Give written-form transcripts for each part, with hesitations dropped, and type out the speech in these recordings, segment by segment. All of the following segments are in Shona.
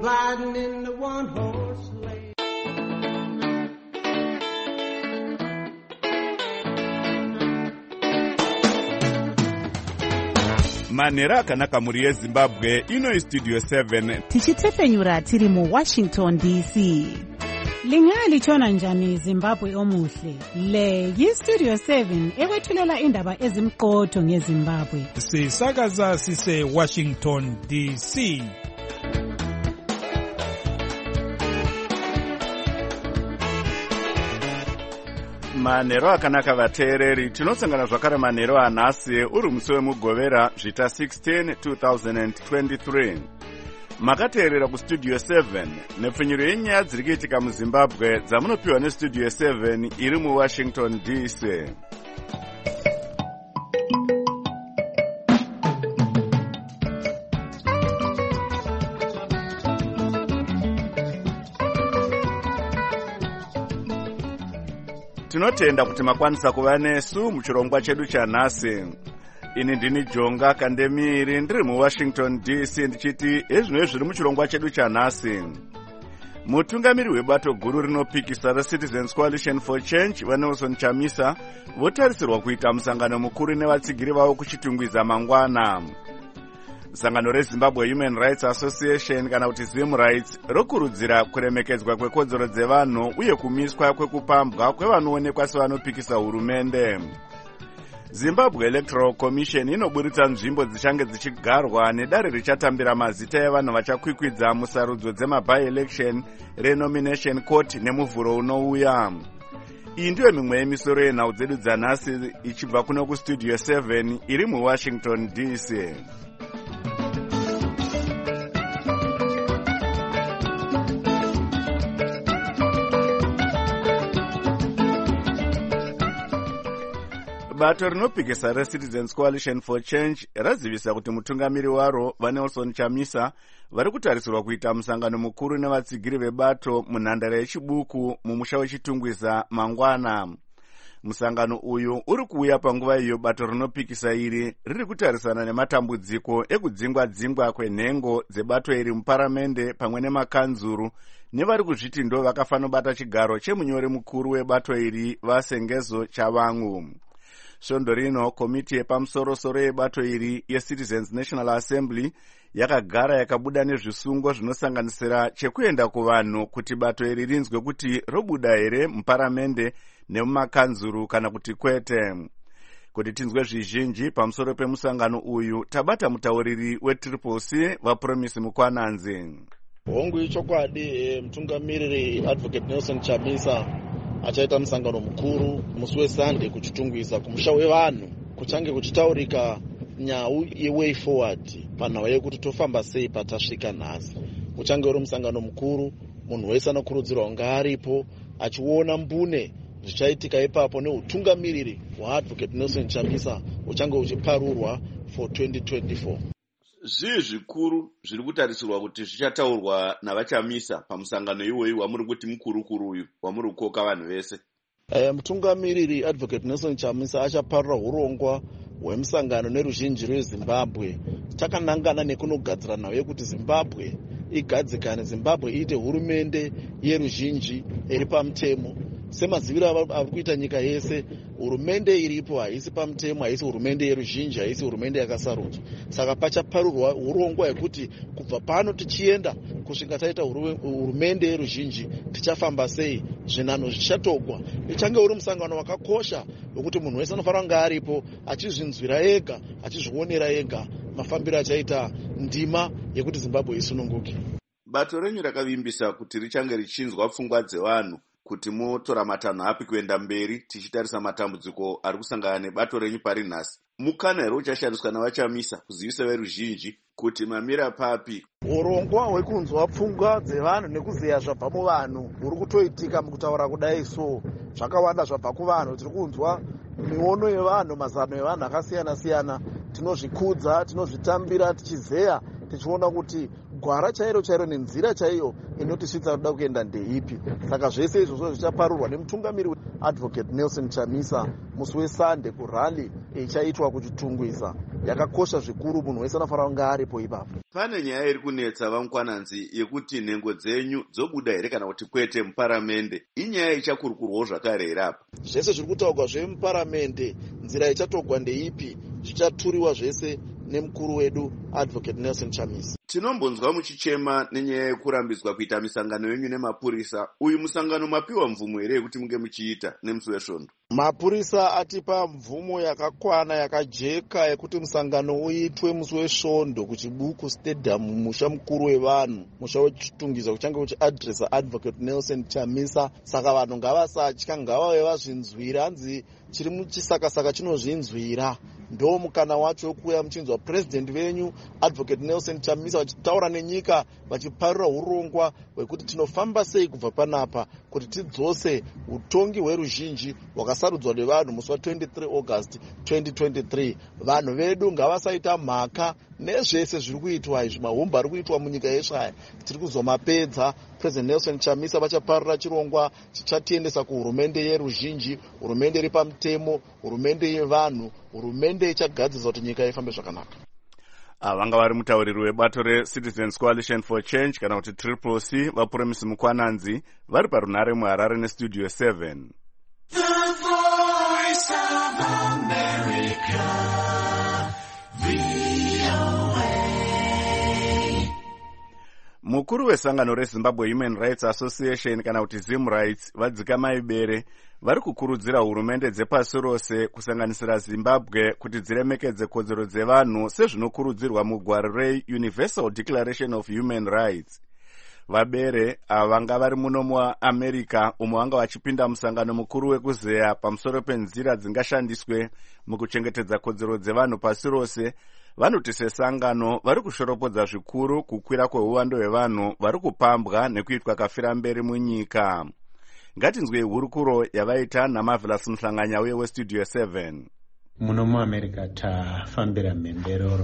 riding in the one-horse sleigh. Manera akanaka muri yeZimbabwe ino Studio 7 tichitefenyura tiri mu Washington DC. Lingali chona njani Zimbabwe omuhle. Le yi-Studio 7 ekwethulela indaba ezimqotho ngeZimbabwe. Sisakaza sise Washington DC. Manero akanaka vateereri, tinosangana zvakare manero anhasi uri musi wemugovera zvita 16 2023. Makateerera kuStudio 7 nepfunyiro yenyaya dziri kuitika muZimbabwe dzamunopiwa neStudio 7 iri muWashington DC. Tinotenda kuti makwanisa kuva nesu muchirongwa chedu chanhasi. Ini ndini Jonga Kandemiri ndiri muWashington DC ndichiti ezvinoi zviri muchirongwa chedu chanhasi. Mutungamiri webato guru rinopikisa reCitizens Coalition for Change vaNelson Chamisa votarisirwa kuita musangano mukuru nevatsigiri vavo kuchitungwiza mangwana. Sangano reZimbabwe Human Rights Association kana kuti Zim Rights rokurudzira kuremekedzwa kwekodzero dzevanhu uye kumiswa kwekupambwa kwevanoonekwa sevanopikisa hurumende. Zimbabwe Electoral Commission inoburitsa nzvimbo dzichange dzichigarwa nedare richatambira mazita evanhu vachakwikwidza musarudzo dzema-by-election renomination court nemuvhuro unouya. Iyi ndiyo mimwe yemisoro yenhau dzedu dzanhasi ichibva kuno kuStudio 7 iri muWashington DC. Bato rinopikisa reCitizens Coalition for Change razivisa kuti mutungamiri waro vaNelson Chamisa vari kutarisirwa kuita musangano mukuru nevatsigiri vebato munhandare yechibuku mumusha wechitungwiza mangwana. Musangano uyu uri kuuya panguva iyo bato rinopikisa iri riri kutarisana nematambudziko ekudzingwa-dzingwa kwenhengo dzebato iri muparamende pamwe nemakanzuru nevari kuzviti ndo vakafanobata chigaro chemunyori mukuru webato iri vaSengezo Chavangu. Svondo rino komiti yepamusoro-soro yebato iri yeCitizens National Assembly yakagara yakabuda nezvisungo zvinosanganisira chekuenda kuvanhu kuti bato iri rinzwe kuti robuda here muparamende nemumakanzuru kana kuti kwete. Kuti tinzwe zvizhinji pamusoro pemusangano uyu tabata mutauriri weTCCC vaPromise Mukwananzi. Hongu ichokwadi mutungamiriri Advocate Nelson Chamisa achaita musangano mukuru musi weSunday kuchitungwiza kumusha wevanhu kuchange kuchitaurika nyau yeway forward panhau yekuti tofamba sei patasvika nhasi. Kuchange uri musangano mukuru, munhu wese anokurudzirwa ngaaripo achiona mbune zvichaitika ipapo neutungamiriri hwaAdvocate Nelson Chamisa uchange uchiparurwa for 2024. Zvii zvikuru zviri kutarisirwa kuti zvichataurwa navaChamisa pamusangano iwoyi wamuri kuti mukuru uyu wamuri kukoka vanhu vese? Mutungamiriri Advocate Nelson Chamisa achaparura urongwa hwemusangano neruzhinji rweZimbabwe. Takanangana nekunogadzira nhau yekuti Zimbabwe igadzikane, Zimbabwe iite hurumende yeruzhinji iri pamutemo. Semaziviro ari kuita nyika yese, hurumende iripo haisi pamutemo, haisi hurumende yeruzhinji, haisi hurumende yakasarudzwa. Saka pachaparurwa urongwa hwekuti kubva pano tichienda kusvika taita hurumende yeruzhinji tichafamba sei, zvinhanho zvichatogwa. Ichange uri musangano wakakosha wekuti munhu wese anofanira kunge aripo achizvinzwira ega, achizvionera ega mafambiro achaita ndima yekuti Zimbabwe isununguke. Bato renyu rakavimbisa kuti richange richinzwa pfungwa dzevanhu kuti motora matanho api kuenda mberi tichitarisa matambudziko ari kusangana nebato renyu pari nhasi. Mukana here uchashandiswa navaChamisa kuzivisa veruzhinji kuti mamira papi? Urongwa hwekunzwa pfungwa dzevanhu nekuziya zvabva muvanhu huri kutoitika mukutaura kudai so. Zvakawanda zvabva kuvanhu, tiri kunzwa miono yevanhu, mazano evanhu akasiyana-siyana. Tinozvikudza, tinozvitambira, tichizeya, tichiona kuti gwara chairo chairo nenzira chaiyo inotisvitsa kuda kuenda ndeipi. Saka zvese izvozvo zvichaparurwa nemutungamiri Advocate Nelson Chamisa musi weSunday kurali ichaitwa kuchitungwisa. Yakakosha zvikuru, munhu wese anofanira kunge aripo ipapo. Pane nyaya iri kunetsa vamukwananzi yekuti nhengo dzenyu dzobuda here kana kuti kwete muparamende. Inyaya ichakurukurwawo zvakare here apa? Zvese zviri kutaurwa zvemuparamende, nzira ichatogwa ndeipi, zvichaturiwa zvese nemukuru wedu Advocate Nelson Chamisa. Tinombonzwa muchichema nenyaya yekurambidzwa kuita misangano yenyu nemapurisa. Uyu musangano mapiwa mvumo here yekuti munge muchiita nemusi wesvondo? Mapurisa atipa mvumo yakakwana yakajeka yekuti musangano uitwe musi wesvondo kuchibuku stadium, musha mukuru wevanhu, musha wechitungisa kuchange kuchiadresa Advocate Nelson Chamisa. Saka vanhu ngavasatya, ngavave vazvinzwira. Hanzi chiri muchisakasaka chinozvinzwira. Ndo mukana wacho wekuuya muchinzwa president venyu Advocate Nelson Chamisa vachitaura nenyika, vachiparura urongwa hwekuti tinofamba sei kubva panapa kuti tidzose utongi hweruzhinji hwakasarudzwa nevanhu musi wa23 August 2023. Vanhu vedu ngavasaita mhaka nezvese zviri kuitwa izvi, mahombo ari kuitwa munyika yesvaya. Tiri kuzomapedza. President Nelson Chamisa vachaparura chirongwa chichatiendesa kuhurumende yeruzhinji, hurumende iri pamutemo, hurumende yevanhu, hurumende ichagadzirisa kuti nyika ifambe zvakanaka. Vanga vari mutauriri webato reCitizens Coalition for Change kana kuti CCC vaPromisi Mukwananzi vari parunhare muHarare neStudio 7. The Voice of America, VOA. Mukuru wesangano reZimbabwe Human Rights Association kana kuti ZimRights vadzika maibere vari kukurudzira hurumende dzepasi rose kusanganisira Zimbabwe kuti dziremekedze kodzero dzevanhu sezvinokurudzirwa mugwaro reUniversal Declaration of Human Rights. Vabere vanga vari muno muAmerica umo vanga vachipinda musangano mukuru wekuzeya pamusoro penzira dzingashandiswe mukuchengetedza kodzero dzevanhu pasi rose. Vanoti sesangano vari kushoropodza zvikuru kukwira kweuwando hwevanhu vari kupambwa nekuitwa kafira mberi munyika. Ngatinzwe hurukuro yavaita naMarvelous Muhlanganya uye weStudio 7. Muno muAmerica tafambira mhemberero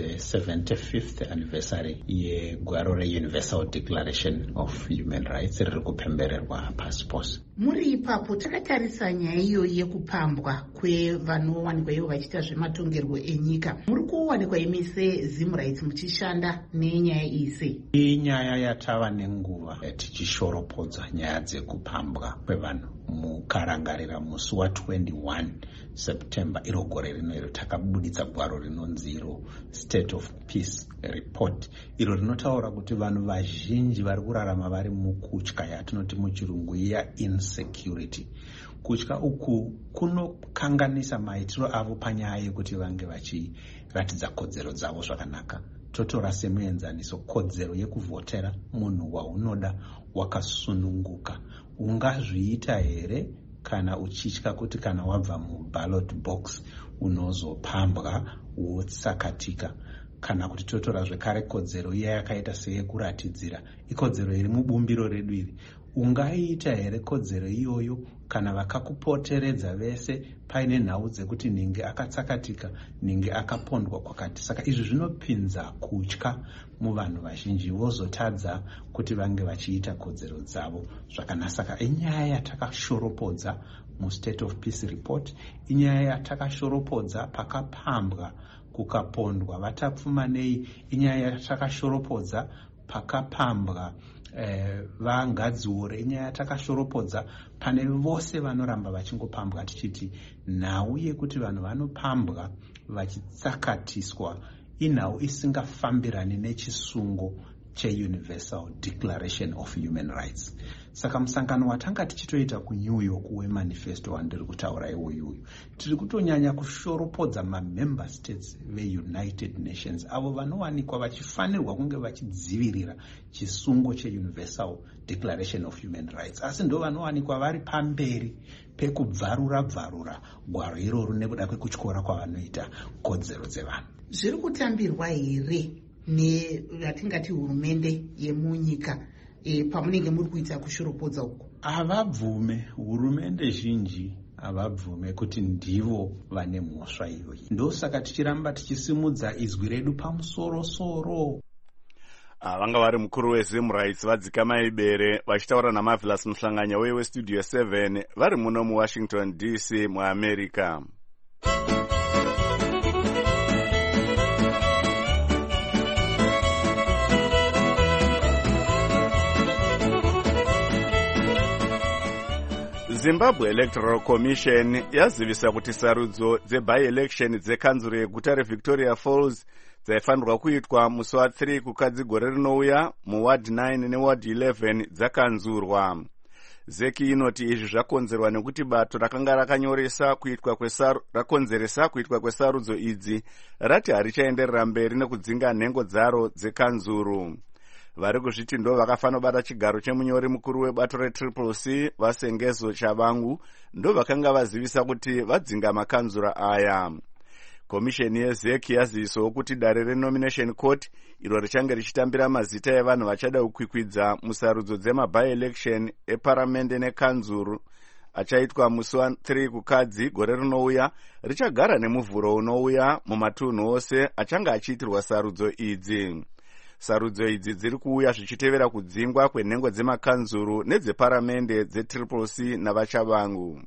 dze75th anniversary yegwaro reUniversal Declaration of Human Rights riri kupembererwa pasi pose. Muri ipapo takatarisa nyaya iyo yekupambwa kwevanowanikwa ivo vachiita zvematongerwo enyika. Muri kuwanikwa imi seZimRights muchishanda nenyaya iyi sei? Inyaya yatava nenguva tichishoropodza nyaya dzekupambwa kwevanhu. Mukarangarira musi wa21 September iro gore rino iro takabuditsa gwaro rinonzi State of Peace Report. Iro rinotaura kuti vanhu vazhinji vari kurarama vari mukutya yatinoti muchirungu insecurity. Kutya uku kunokanganisa maitiro avo panyaya yekuti vange vachiratidza kodzero dzavo zvakanaka. Totora semuenzaniso kodzero yekuvhotera munhu waunoda wakasununguka. Ungazviita here kana uchitya kuti kana wabva muballot box unozopambwa wotsakatika? Kana kuti totora zvekare kodzero iya yakaita seyekuratidzira, ikodzero iri mubumbiro redu iri. Ungaiita here kodzero iyoyo kana vakakupoteredza vese paine nhau dzekuti ninge akatsakatika, ninge akapondwa kwakati? Saka izvi zvinopinza kutya muvanhu vazhinji, vozotadza kuti vange vachiita kodzero dzavo zvakanaka. Saka inyaya yatakashoropodza muState of Peace Report, inyaya yatakashoropodza pakapambwa kukapondwa vatapfuma nei, inyaya yatakashoropodza pakapambwa vangadziore, inyaya yatakashoropodza pane vose vanoramba vachingopambwa tichiti nhau yekuti vanhu vanopambwa vachitsakatiswa inhau isingafambirani nechisungo cheUniversal Declaration of Human Rights. Saka musangano watanga tichitoita kuNew York wemanifesto wandiri kutaura iwoyo, tiri kutonyanya kushoropodza mamember states veUnited Nations avo vanowanikwa vachifanirwa kunge vachidzivirira chisungo cheUniversal Declaration of Human Rights, asi ndo vanowanikwa vari pamberi pekubvarura gwaro iroro nekuda kwekutyora kwavanoita kodzero dzevanhu. Zviri kutambirwa here nevatingati hurumende yemunyika pamunenge muri kuita kushoropodza uko? Havabvume, hurumende zhinji havabvume kuti ndivo vane mhosva iyoyi. Ndosaka tichiramba tichisimudza izwi redu pamusoro-soro. vanga vari mukuru wezimrights vadzikama ibere vachitaura namavelas muhlanganya westudio 7 vari muno muwashington dc muamerica. Zimbabwe Electoral Commission yazivisa kuti sarudzo dzebi-election dzekanzuro yeguta reVictoria Falls dzaifanirwa kuitwa musi wa3 kukadzi gore rinouya muward 9 neward 11 dzakanzurwa. Zeki inoti izvi zvakonzerwa nekuti bato rakanga rakonzeresa kuitwa kwesarudzo idzi rati harichaenderera mberi nekudzinga nhengo dzaro dzekanzuru. Vari kuzviti ndo vakafanira bata chigaro chemunyori mukuru webato reCCC Vasengezo Chavangu ndo vakanga vazivisa kuti vadzinga makanzura aya. Komisheni yezeki yazivisawo kuti dare renomination court iro richange richitambira mazita evanhu vachada kukwikwidza musarudzo dzemabi-election eparamende nekanzuru achaitwa musi wa3 kukadzi gore rinouya richagara nemuvhuro unouya mumatunhu ose achange achiitirwa sarudzo idzi. Sarudzo idzi dziri kuuya zvichitevera kudzingwa kwenhengo dzemakanzuru nedzeparamende dzeCCC navachavangu.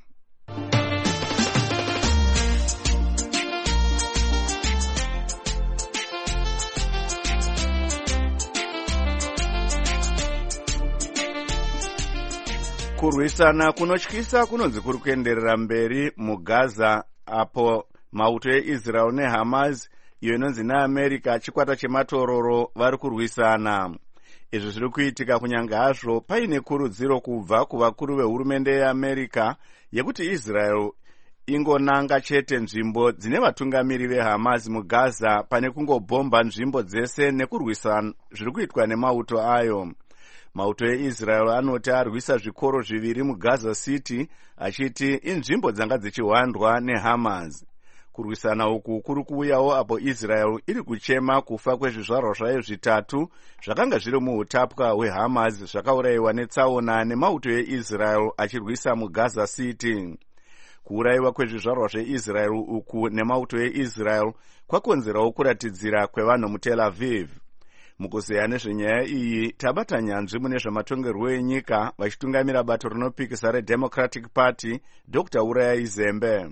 Kurwisana kunotyisa kunonzi kuri kuenderera mberi muGaza apo mauto eIsrael neHamas iyo inonzi neAmerica chikwata chematororo vari kurwisana. Izvi zviri kuitika kunyange hazvo paine kurudziro kubva kuvakuru vehurumende yeAmerica yekuti Israel ingonanga chete nzvimbo dzine vatungamiri veHamas muGaza pane kungobhomba nzvimbo dzese nekurwisana zviri kuitwa nemauto ayo. Mauto eIsrael anoti arwisa zvikoro zviviri muGaza City achiti inzvimbo dzanga dzichihwandwa neHamas. Kurwisana uku kuri kuuyawo apo Israel iri kuchema kufa kwezvizvarwa zvayo zvitatu zvakanga zviri muutapwa hweHamas zvakaurayiwa netsaona nemauto eIsrael achirwisa muGaza City. Kuurayiwa kwezvizvarwa zveIsrael uku nemauto eIsrael kwakonzerawo kuratidzira kwevanhu muTel Aviv. Mukuzeya nezvenyaya iyi tabata nyanzvi mune zvamatongerwo enyika vachitungamira bato rinopikisa reDemocratic Party Dr. Urayai Zembe.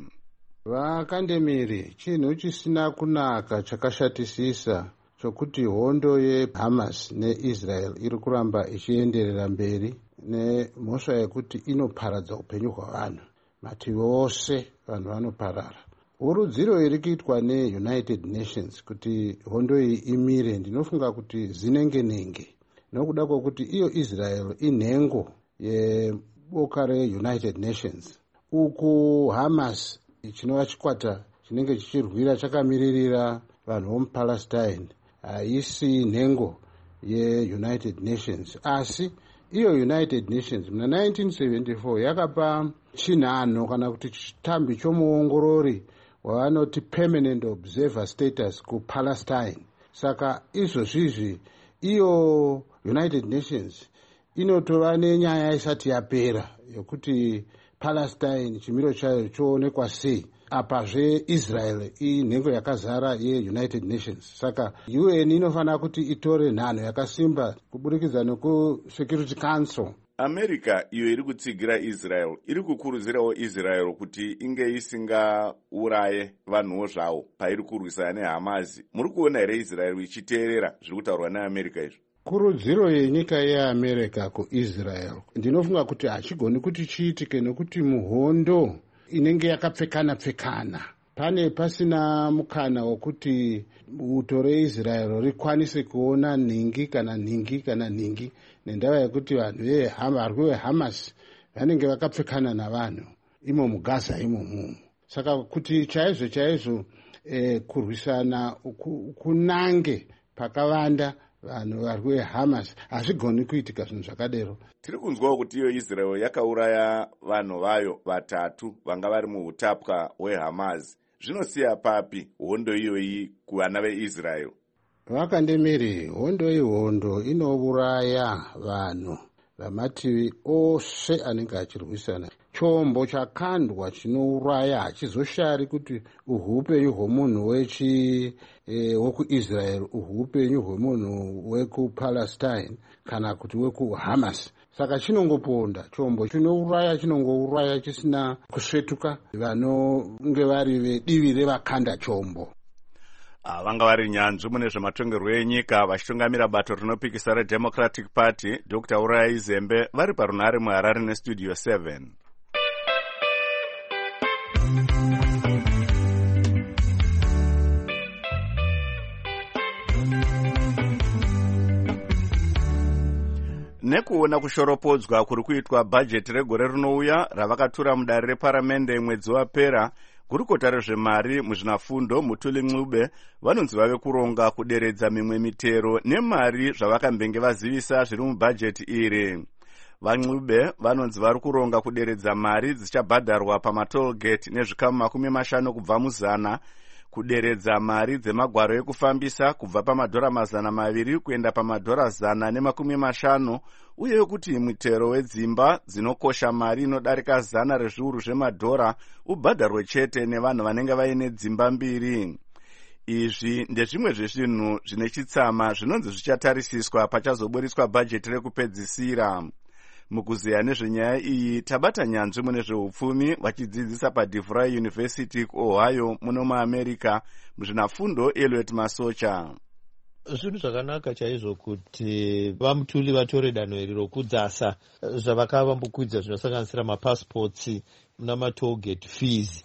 Vakandemiri chinhu chisina kunaka chakashatisisa chokuti hondo yeHamas neIsrael iri kuramba ichienderera mberi nemhosva yekuti inoparadza upenyu hwavanhu. Mativi ose vanhu vanoparara. Urudziro iri kuitwa neUnited Nations kuti hondo iyi imire ndinofunga kuti zinenge nokuda kwokuti iyo Israel inhengo yeboka reUnited Nations. Uku Hamas chinova chikwata chinenge chichirwira chakamiririra vanhu vomuPalestine haisi nhengo yeUnited Nations, asi iyo United Nations muna 1974 yakapa chinhano kana kuti chitambi chomuongorori wavanoti permanent observer status kuPalestine. Saka izvozvizvi iyo United Nations inotova nenyaya isati yapera yokuti Palestine chimiro chayo choonekwa sei. Apazve Israel inhengo yakazara yeUnited Nations. Saka UN inofanira kuti itore nhano yakasimba kuburikidza nekuSecurity Council. America iyo iri kutsigira Israel iri kukurudzirawo Israel kuti inge isingauraye vanhuwo zvavo pairi kurwisana neHamas. Muri kuona here Israel ichiteerera zviri kutaurwa neAmerica izvo? Kurudziro yenyika yeAmerica kuIsrael ndinofunga kuti hachigoni kuti chiitike nekuti muhondo inenge yakapfekana pane pasina mukana wokuti uto reIsrael rikwanise kuona ningi kana ningi nendava yekuti vanhu veHamas vanenge vakapfekana navanhu imo muGaza imomo. Saka kuti chaizvo kurwisana kunange pakavanda vanhu vari veHamas hazvigoni kuitika zvinhu zvakadero. Tiri kunzwawo kuti iyo Israel yakauraya vanhu vayo vatatu vanga vari muutapwa hweHamas. Zvinosiya papi hondo iyoyi kuvana veIsrael? Vakandemiri, hondo inouraya vanhu vamativi ose anenge achirwisana. chombo chakandwa chinouraya hachizoshari kuti upenyu hwemunhu wekuisrael upenyu hwemunhu wekupalestine kana kuti wekuhamas. Saka chinongoponda chombo chinongouraya chisina kusvetuka vanonge vari vedivi revakanda chombo. Vanga vari nyanzvi mune zvematongerwo enyika vachitungamira bato rinopikisa reDemocratic Party Dr. Uraya Izembe vari parunhare muHarare nestudio 7. Nekuona kushoropodzwa kuri kuitwa bhajeti regore rinouya ravakatura mudare reparamende mwedzi wapera, gurukota rezvemari muzvinafundo Mutuli Ncube vanonzi vave kuronga kuderedza mimwe mitero nemari zvavakambenge vazivisa zviri mubhajeti iri. VaNcube vanonzi vari kuronga kuderedza mari dzichabhadharwa pamatolgate nezvikamu 50 kubva muzana, kuderedza mari dzemagwaro ekufambisa kubva $200 kuenda $150, uye kuti mutero wedzimba dzinokosha mari inodarika $100 rezviuru zvemadhora ubhadharwe chete nevanhu vanenge vaine dzimba mbiri. Izvi ndezvimwe zvezvinhu zvine chitsama zvinonzi zvichatarisiswa pachazoburiswa bhajeti rekupedzisira. Mukuzeya nezvenyaya iyi tabata nyanzvi mune zveupfumi vachidzidzisa paDeVry University kuOhio muno muAmerica muzvinafundo Elliot Masocha. Zvinhu zvakanaka chaizvo kuti vaMutuli vatore danho iri rokudzasa zvavakavambukwidza zvinosanganisira mapassports namatollgate fees,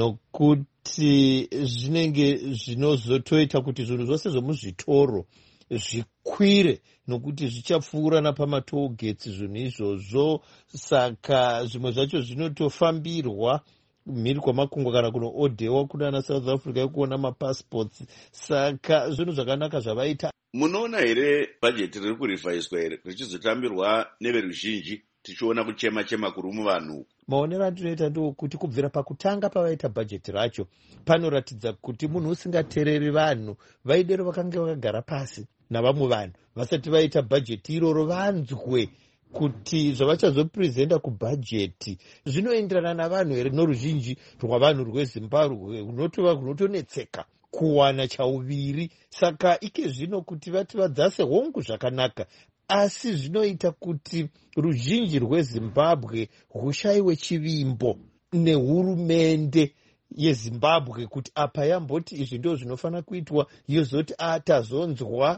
nokuti zvinenge zvinozotoita kuti zvinhu zvose zvomuzvitoro zvikwire nokuti zvichapfuura napamatollgates zvinhu izvozvo. Saka zvimwe zvacho zvinotofambirwa mhiri kwamakungwa kana kunoodhewa kunana South Africa yekuona mapassports. Saka zvinhu zvakanaka zvavaita. Munoona here bhajeti riri kurivhaiswa here richizotambirwa neveruzhinji tichiona kuchema kuri muvanhu? Maonero andinoita ndokuti kubvira pakutanga pavaita bhajeti racho panoratidza kuti munhu usingatereri vanhu vaidero vakanga vakagara pasi navamwe vanhu vasati vaita bhajeti iroro vanzwe kuti zvavachazoprezenta kubhajeti zvinoenderana navanhu here noruzhinji rwavanhu rweZimbabwe runotova kunotonetseka kuwana chauviri. Saka ike zvino kuti vati vadzase hongu zvakanaka, asi zvinoita kuti ruzhinji rweZimbabwe rushayiwe chivimbo nehurumende yeZimbabwe kuti apa yamboti izvi ndo zvinofana kuitwa, yozoti tazonzwa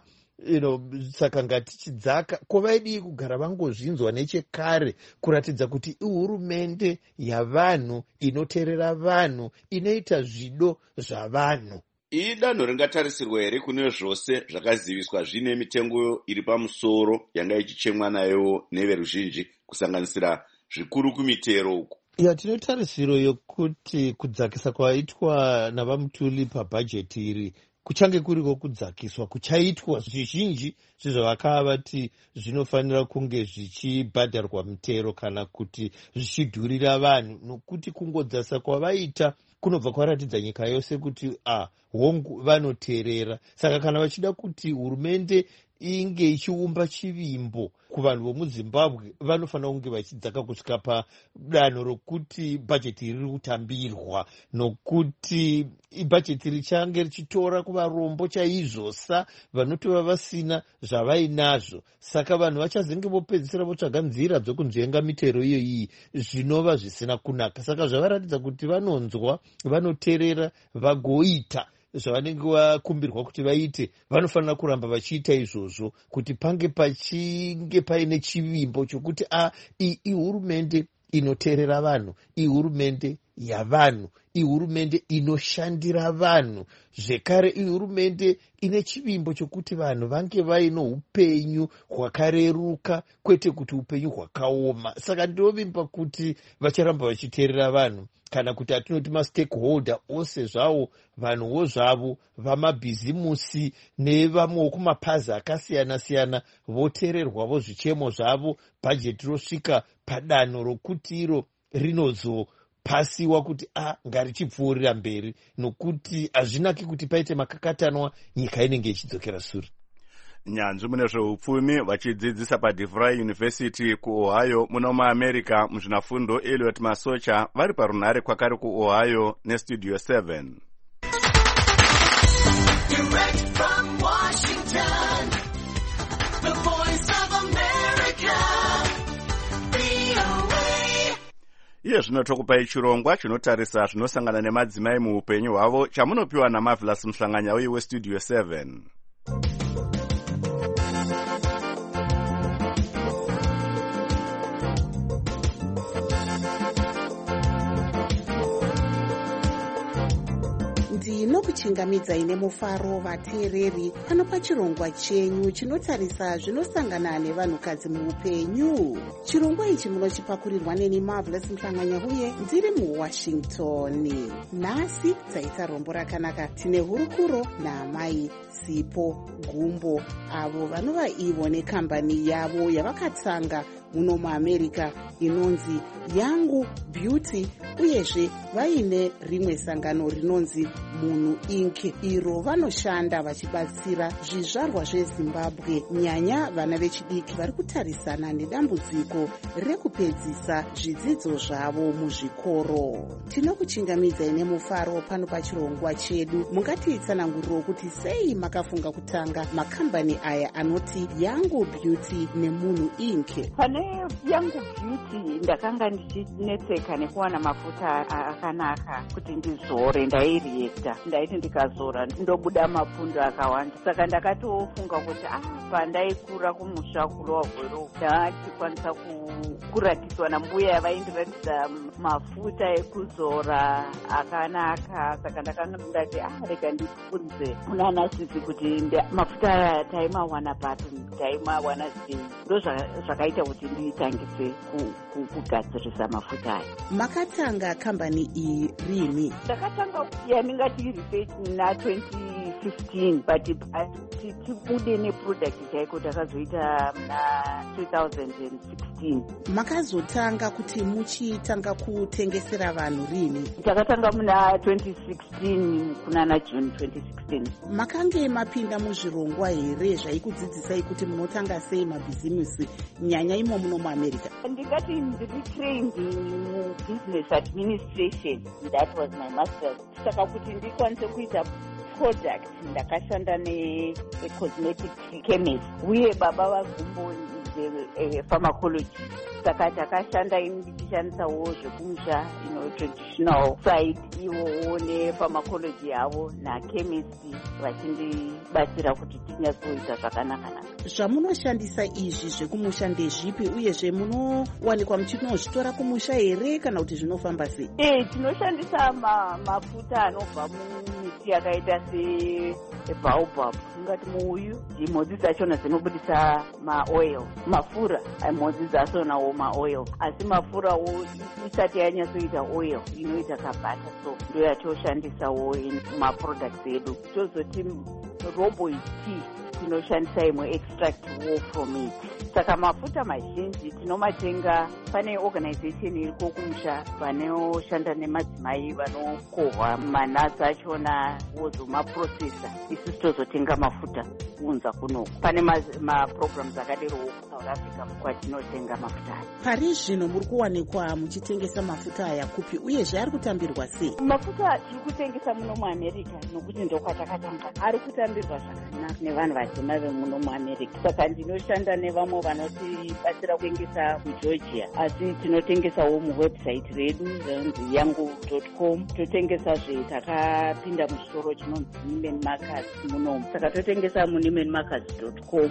saka ngatichidzaka kovaidii kugara vangozvinzwa nechekare kuratidza kuti ihurumende yavanhu inoteerera vanhu inoita zvido zvavanhu. Idanho ringatarisirwa here kune zvose zvakaziviswa zvine mitengo iri pamusoro yanga ichichemwa nayo neveruzhinji kusanganisira zvikuru kumitero uku? Tinotarisiro yokuti kudzakisa kwaitwa navaMutuli pabhajeti iri kuchange kuriko kudzakiswa kuchaitwa zvizhinji zvezvavakava vati zvinofanira kunge zvichibhadharwa mitero kana kuti zvichidhurira vanhu, nokuti kungodzasa kwavaita kunobva kwaratidza nyika yose kuti hongu vanoteerera. Saka kana vachida kuti hurumende inge ichiumba chivimbo kuvanhu vomuZimbabwe vanofanira kunge vachidzaka kusvika padanho rokuti bhajeti riri kutambirwa, nokuti bhajeti richange richitora kuvarombo chaizvosa vanotova vasina zvavainazvo. Saka vanhu vachazenge vopedzisira votsvaga nzira dzokunzvenga mitero iyoyi zvinova zvisina kunaka. Saka zvavaratidza kuti vanonzwa, vanoteerera, vagoita zvavanenge vakumbirwa kuti vaite. Vanofanira kuramba vachiita izvozvo kuti pange pachinge paine chivimbo chokuti ihurumende inoteerera vanhu, ihurumende yavanhu, ihurumende inoshandira vanhu, zvekare ihurumende ine chivimbo chokuti vanhu vange vaino upenyu hwakareruka kwete kuti upenyu hwakaoma. Saka ndinovimba kuti vacharamba vachiteerera vanhu, kana kuti atinoti mastakeholder ose zvawo, vanhuwo zvavo vamabhizimusi nevamwewo kumapazi akasiyana siyana voteererwavo zvichemo zvavo. Bhajeti rosvika padanho rokuti iro rinozopasiwa kuti ngarichipfuurira mberi, nokuti hazvinaki kuti paite makakatanwa nyika inenge ichidzokera shure. nyanzvi mune zveupfumi vachidzidzisa paDeVry University kuOhio muno muAmerica muzvinafundo Elliot Masocha vari parunhare kwakare kuOhio neStudio 7. Direct from Washington, the voice of America, VOA. Iye zvino tokupai chirongwa chinotarisa zvinosangana nemadzimai muupenyu hwavo chamunopiwa naMarvelous Muhlanganyauyi weStudio 7. ndinokuchingamidzai nemufaro vateereri pano pachirongwa chenyu chinotarisa zvinosangana nevanhukadzi muupenyu. Chirongwa ichi munochipakurirwa neni Marvelous Muhlanganyauyi ndiri muWashington. Nhasi taita rombo rakanaka, tine hurukuro naamai Sipo Gumbo avo vanova ivo nekambani yavo yavakatsanga muno muAmerica inonzi Yangu Beauty, uyezve vaine rimwe sangano rinonzi Munhu Inc. iro vanoshanda vachibatsira zvizvarwa zveZimbabwe, nyanya vana vechidiki vari kutarisana nedambudziko rekupedzisa zvidzidzo zvavo muzvikoro. Tinokuchingamidzai nemufaro pano pachirongwa chedu. Mungatitsananguriro kuti sei makafunga kutanga makambani aya anoti Yangu Beauty neMunhu Inc. Pane Yangu Beauty ndakanga ndichinetseka nekuwana mafuta akanaka kuti ndizore. Ndairiekta, ndaiti ndikazora ndobuda mapundo akawanda, saka ndakatofunga kuti pandaikura kumusha kurova gwero ndatikwanisa kuratidzwa nambuya yavaindiratidza mafuta ekuzora akanaka. Saka ndakanga ndati rega ndifunze kunana sisi kuti mafuta aya taimawana papi, taimawana sei. Ndo zvakaita kuti nditangise kugadzirisa mafuta aya. Makatanga kambani iyi rini? Ndakatanga yaningati research na 2015 but tibude neproduct chaiko takazoita na 2016. Makazotanga kuti muchitanga kutengesera vanhu rini? Takatanga muna 2016 kunana June 2016. Makange mapinda muzvirongwa here zvaikudzidzisai kuti munotanga sei mabhizimusi nyanya imo muno muAmerica? Ndingati ndiri trained in business administration. That was my master's. Saka kuti ndikwanise kuita product ndakashanda cosmetic chemist, uye baba vagumbo pharmacology. Saka takashanda ndichishandisawo zvekumusha traditional side ivowo nepharmacology yavo nachemistry vachindibatsira kuti tinyatsoita zvakanaka. Zvamunoshandisa izvi zvekumusha ndezvipi, uyezve munowanikwa muchinozvitora kumusha here kana kuti zvinofamba sei? Tinoshandisa mafuta anobva mumiti yakaita sebaobab, ungati muuyu. Mhodzi dzachona dzinobudisa maoil, mafura. Mhodzi dzachonawo maoil, asi mafurawo isati yanyatsoita oil inoita kabhata, so ndo yatoshandisawo maproducts edu. Tozoti robo tea tinoshandisa imwe extract wo from it. Saka mafuta mazhinji tinomatenga. Pane organization iriko kumusha vanoshanda nemadzimai vanokohwa manatsi achona vozomaprocessa. Isusu tozotenga mafuta kunza kuno. Pane maprograms akaderowo kuSouth Africa kwatinotenga mafuta aya. Pari zvino muri kuwanikwa muchitengesa mafuta aya kupi, uyezve ari kutambirwa sei? Mafuta tiri kutengesa muno muAmerica nokuti ndokwatakatanga. Ari kutambirwa zvakanaka nevanhu vatema vemuno muAmerica. Saka ndinoshanda nevamwe vanotibatsira kutengesa muGeorgia, asi tinotengesawo muwebsite redu rinonzi yangu.com. Totengesazve takapinda muchitoro chinonzi Neiman Marcus muno. Saka totengesa muNeimanMarcus.com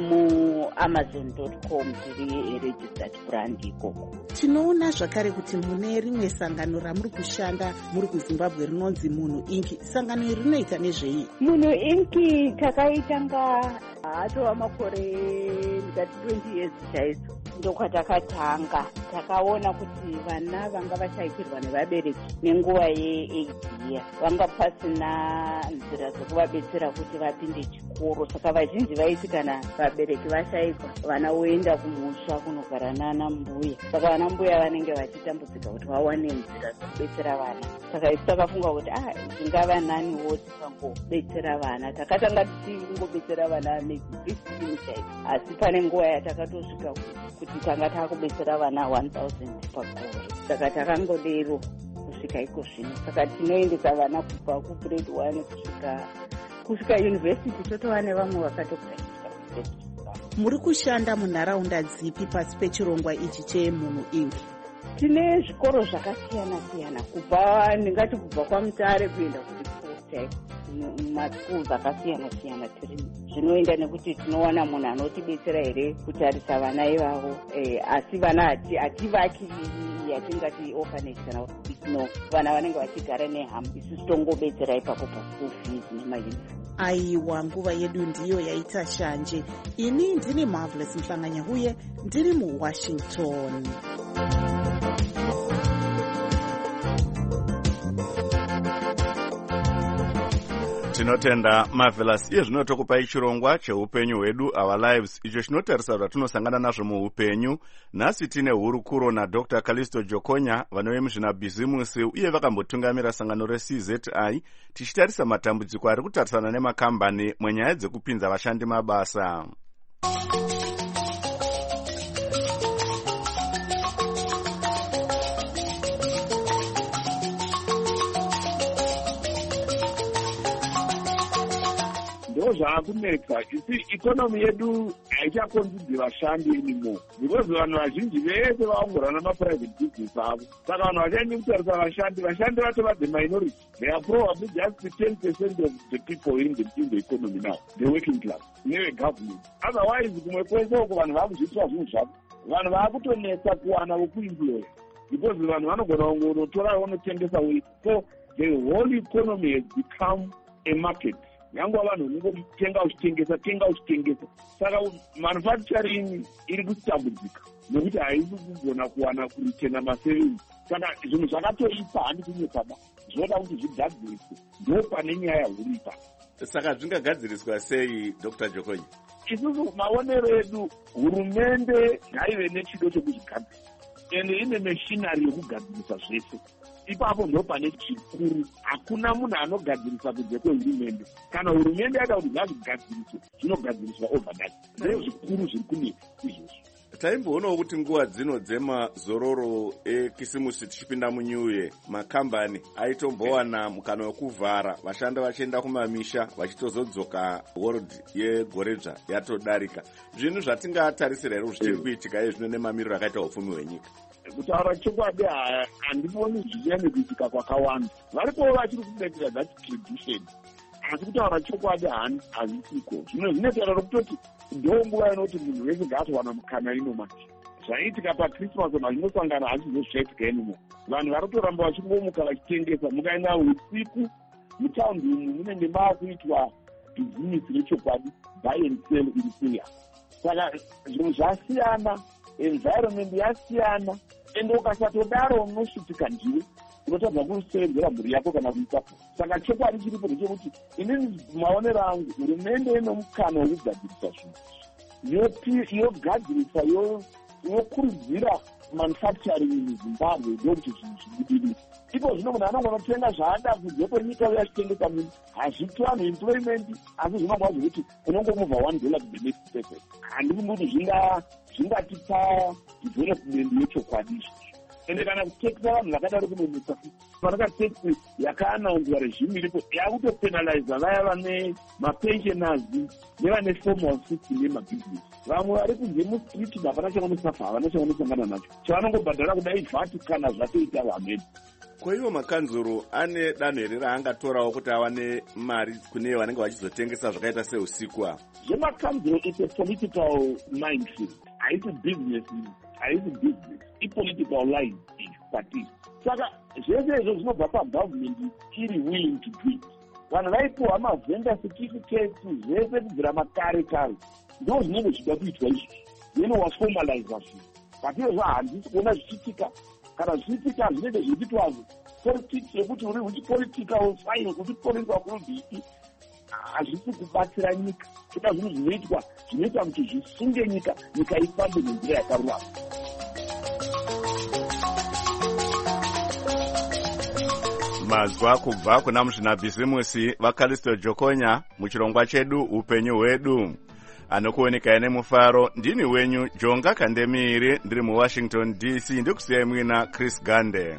nemuAmazon.com, tiri registered brand ikoko. Tinoona zvakare kuti mune rimwe sangano ramuri kushanda muri kuZimbabwe rinonzi Munhu Inc. Sangano iri rinoita nezvei? Munhu Inc. takaitanga atova makore ndikati 20 years chaizo ndokwatakatanga takaona kuti vana vanga vashaikirwa nevabereki nenguva yeAIDS iya vanga pasina nzira dzokuvabetsera kuti vapinde chikoro. Saka vazhinji vaiti kana vabereki vashaikwa vana voenda kumusha kunogara nana mbuya. Saka vana mbuya vanenge vachitambudzika kuti vawane nzira dzokubetsera vana. Saka isi takafunga kuti zvingava naniwo tikangobetsera vana. Takatanga tichingobetsera vana maybe 15 chaidzo, asi pane nguva yatakatosvika kuti tanga takubetsera vana 1000 pagore. Saka takangodero kusvika iko zvino. Saka tinoendesa vana kubva kugrade 1 kusvika university, totova nevamwe vakatograduata kuuniversity. Muri kushanda munharaunda dzipi pasi pechirongwa ichi chemunhu ingi? Tine zvikoro zvakasiyana siyana, kubva ndingati kubva kwaMutare kuenda kuRipoti, maschools akasiyana siyana tiri. Zvinoenda nekuti tinowana munhu anotibetsera here kutarisa vana ivavo, asi vana hativaki yatingati orphanage kana kuti vana vanenge vachigara nehama. Isusu tongobetsera ipapo paschool fees nemayunifomu. Aiwa, nguva yedu ndiyo yaita shanje. Ini ndini Marvelous Mhlanganya-Huye, ndiri muWashington. Tinotenda Marvelous. Iye zvino tokupai chirongwa cheupenyu hwedu, Our Lives, icho chinotarisa zvatinosangana nazvo muupenyu. Nhasi tine hurukuro naDr. Callisto Jokonya, vanove muzvinabhizimusi uye vakambotungamira sangano reCZI, tichitarisa matambudziko ari kutarisana nemakambani mwenyaya dzekupinza vashandi mabasa. Zvaakunetsa isi ikonomi yedu haichakonzidzi vashandi anymore, because vanhu vazhinji vese vaongorana namaprivate business avo. Saka vanhu vachaende kutarisa vashandi vatova the minority. They are probably just 10% of the people in the economy now, the working class, neve government. Otherwise kumwe kwese uko vanhu vaakuzviitira zvinhu zvavo. Vanhu vaakutonetsa kuwana vokuemploya, because vanhu vanogona kungotora vonotengesa weight. So the whole economy has become a market. Yangu vanhu unongotenga uchitengesa. Saka manufacturing iri kutambudzika nekuti haisi kugona kuwana kuritena maseveni. Saka zvinhu zvakatoipa handikunyepaba, zvinoda kuti zvigadziriswe. Ndo pane nyaya huru ipa. Saka zvingagadziriswa sei, Dr. Jokonya? Isusu maonero edu, hurumende ngaive nechido chekuzvigadzirisa, ende ine machinery yokugadzirisa zvese. Ipapo ndo pane chikuru. Hakuna munhu anogadzirisa kunze kwehurumende. Kana hurumende yada kuti ngazvigadziriswe, zvinogadziriswa overnight. Ndizvo zvikuru zviri kune izvozvo. Taimboonawo kuti nguva dzino dzemazororo ekisimusi tichipinda munyuye, makambani aitombowana mukana wekuvhara, vashanda vachienda kumamisha vachitozodzoka world yegoredzva yatodarika. Zvinhu zvatingatarisira here zvichiri kuitika izvino nemamiriro akaita upfumi hwenyika? Kutaura chokwadi handiboni zvichene kuitika kwakawanda. Varipo vachiri kubetera that tradition, asi kutaura chokwadi hazvisiko. Zvino zvinotaura kutoti ndo nguva inoti munhu wese ngaatowana mukana inomati. Zvaiitika paChristmas mazvinosangana hazvizozvichaitika anymore. Vanhu varotoramba vachingomuka vachitengesa. Mukaenda usiku mutaundi umu munenge maakuitwa bhizinisi rechokwadi, buy and sell iri kuya. Saka zvinhu zvasiyana, environment yasiyana, ende ukasatodaro unoshutika ndiwe, unotadza kusenzera mhuri yako kana kuitapo. Saka chokwadi chiripo ndechekuti inini maonero angu, hurumende inomukana wokugadzirisa zvinhu, yogadzirisa, yokurudzira manufacturing muZimbabwe ndokuti zvinhu zvibudirire. Ipo zvino munhu anogona kutenga zvaada kubva kwenyika uye achitengesa munhu. Hazvipi vanhu employment, asi zvinogona zvekuti unongomubva $1 to the next person. Handifuni kuti zvingatipa development yechokwadi izvi. Ende kana kutekisa vanhu vakadaro kunonetsa. Panaka taxi yakaanaunzwa regime iripo yakutopenaliza vaya vane mapensioners nevane formal system yemabusiness. Vamwe vari kunze mustreet hapana chavanosafa, havana chavanosangana nacho. Chavanongobhadhara kudai vhati kana zvatoita vamweni. Kwaivo makanzuro ane danho here raangatorawo kuti awane mari kune vanenge vachizotengesa zvakaita seusiku apa? Zvemakanzuro is a political mindset. Haisi business. I-political line kwatiri. Saka zvese izvo zvinobva pagovernment iri willing to do it. Vanhu vaipiwa mavenda certificates zvese kubvira makare. Ndo zvinenge zvida kuitwa izvi. Then waformaliza zvinhu. but izvo handisi kuona zvichiitika. Kana zvichiitika zvinenge zvichiitwa politics yekuti uri uchipolitical sign kuti political kurudhiki hazvisi kubatsira nyika. Toda zvinhu zvinoita kuti zvisunge nyika ifambe nenzira yakarurama. Mazwa kubva kuna muzvinabhizimusi vaKalisto Jokonya muchirongwa chedu upenyu hwedu. Anokuoneka ine mufaro ndini wenyu Jonga Kandemiri ndiri muWashington DC ndikusiyai mwina Chris Gande.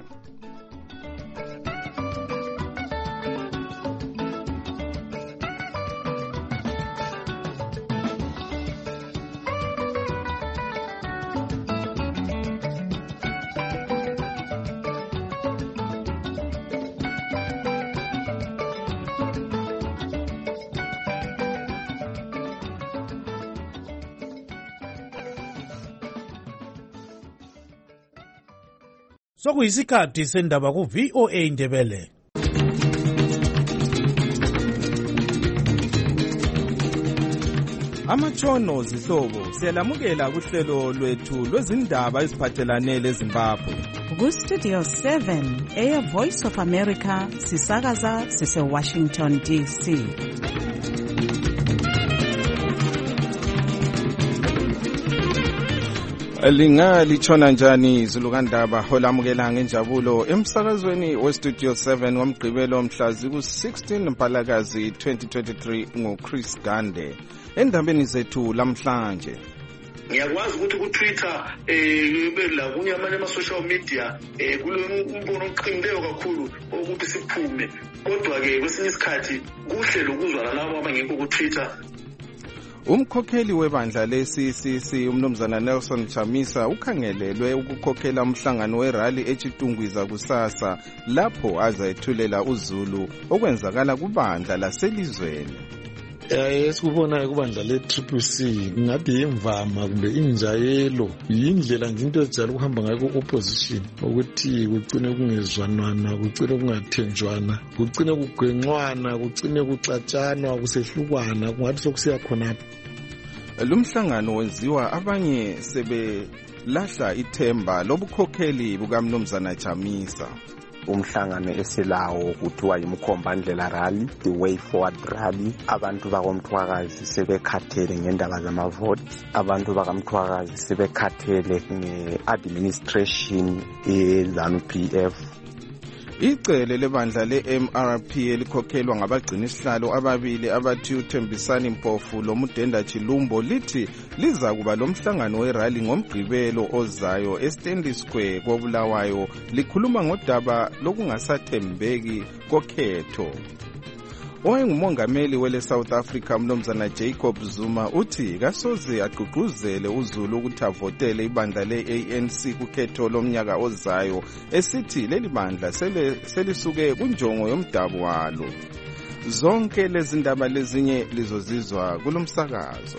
Sokuyisikhathi sendaba ku VOA Ndebele. Amatshono zihlobo siyalamukela kuhlelo lwethu lwezindaba eziphathelane leZimbabwe. Ku Studio 7 Air Voice of America sisakaza sise Washington DC. Lingalitshona njani izulu kandaba holamukela ngenjabulo emsakazweni weStudio 7 womgqibelo mhlazi ku-16 Mpalakazi 2023 ngoChris Gande. Endabeni zethu lamhlanje ngiyakwazi ukuthi ku-Twitter la kunye amanye ama-social media kulo oqinileyo kakhulu ukuthi siphume, kodwa-ke kwesinye isikhathi kuhle lokuzwa labo abangekho ku-Twitter. Umkhokheli webandla le-CCC umnumzana Nelson Chamisa ukhangelelwe ukukhokhela umhlangano werali eChitungwiza kusasa lapho azayethulela uzulu okwenzakala kubandla laselizweni. Esikubonayo kubandla le-CCC ngathi imvama kumbe injayelo, yindlela nje into ejayele ukuhamba ngayo ku-opposition ukuthi kucine kungezwanana, kucine kungathenjwana, kucine kugwenxwana, kucine kuxatshanwa, kusehlukwana, kungathi sokusiya khonapho. Lumhlangano wenziwa abanye sebelahla ithemba lobukhokheli bukamnumzana Chamisa. Umhlangano esilawo kuthiwa yimkhombandlela rally, the way forward rally. Abantu bakomthwakazi sebekhathele ngendaba zamavote, abantu bakamthwakazi sebekhathele nge-administration ye-ZANU-PF. Icele lebandla le-MRP elikhokhelwa ngabagcinisihlalo ababili abathi uThembisani Mpofu loMudenda Chilumbo lithi liza kuba lomhlangano werali ngomgqibelo ozayo eStanley Square koBulawayo likhuluma ngodaba lokungasathembeki kokhetho. Owayengumongameli wele South Africa mnumzana Jacob Zuma uthi kasoze agqugquzele uzulu ukuthi avotele ibandla le-ANC kukhetho lomnyaka ozayo, esithi leli bandla selisuke kunjongo yomdabu walo. Zonke lezi ndaba lezinye lizozizwa kulomsakazo.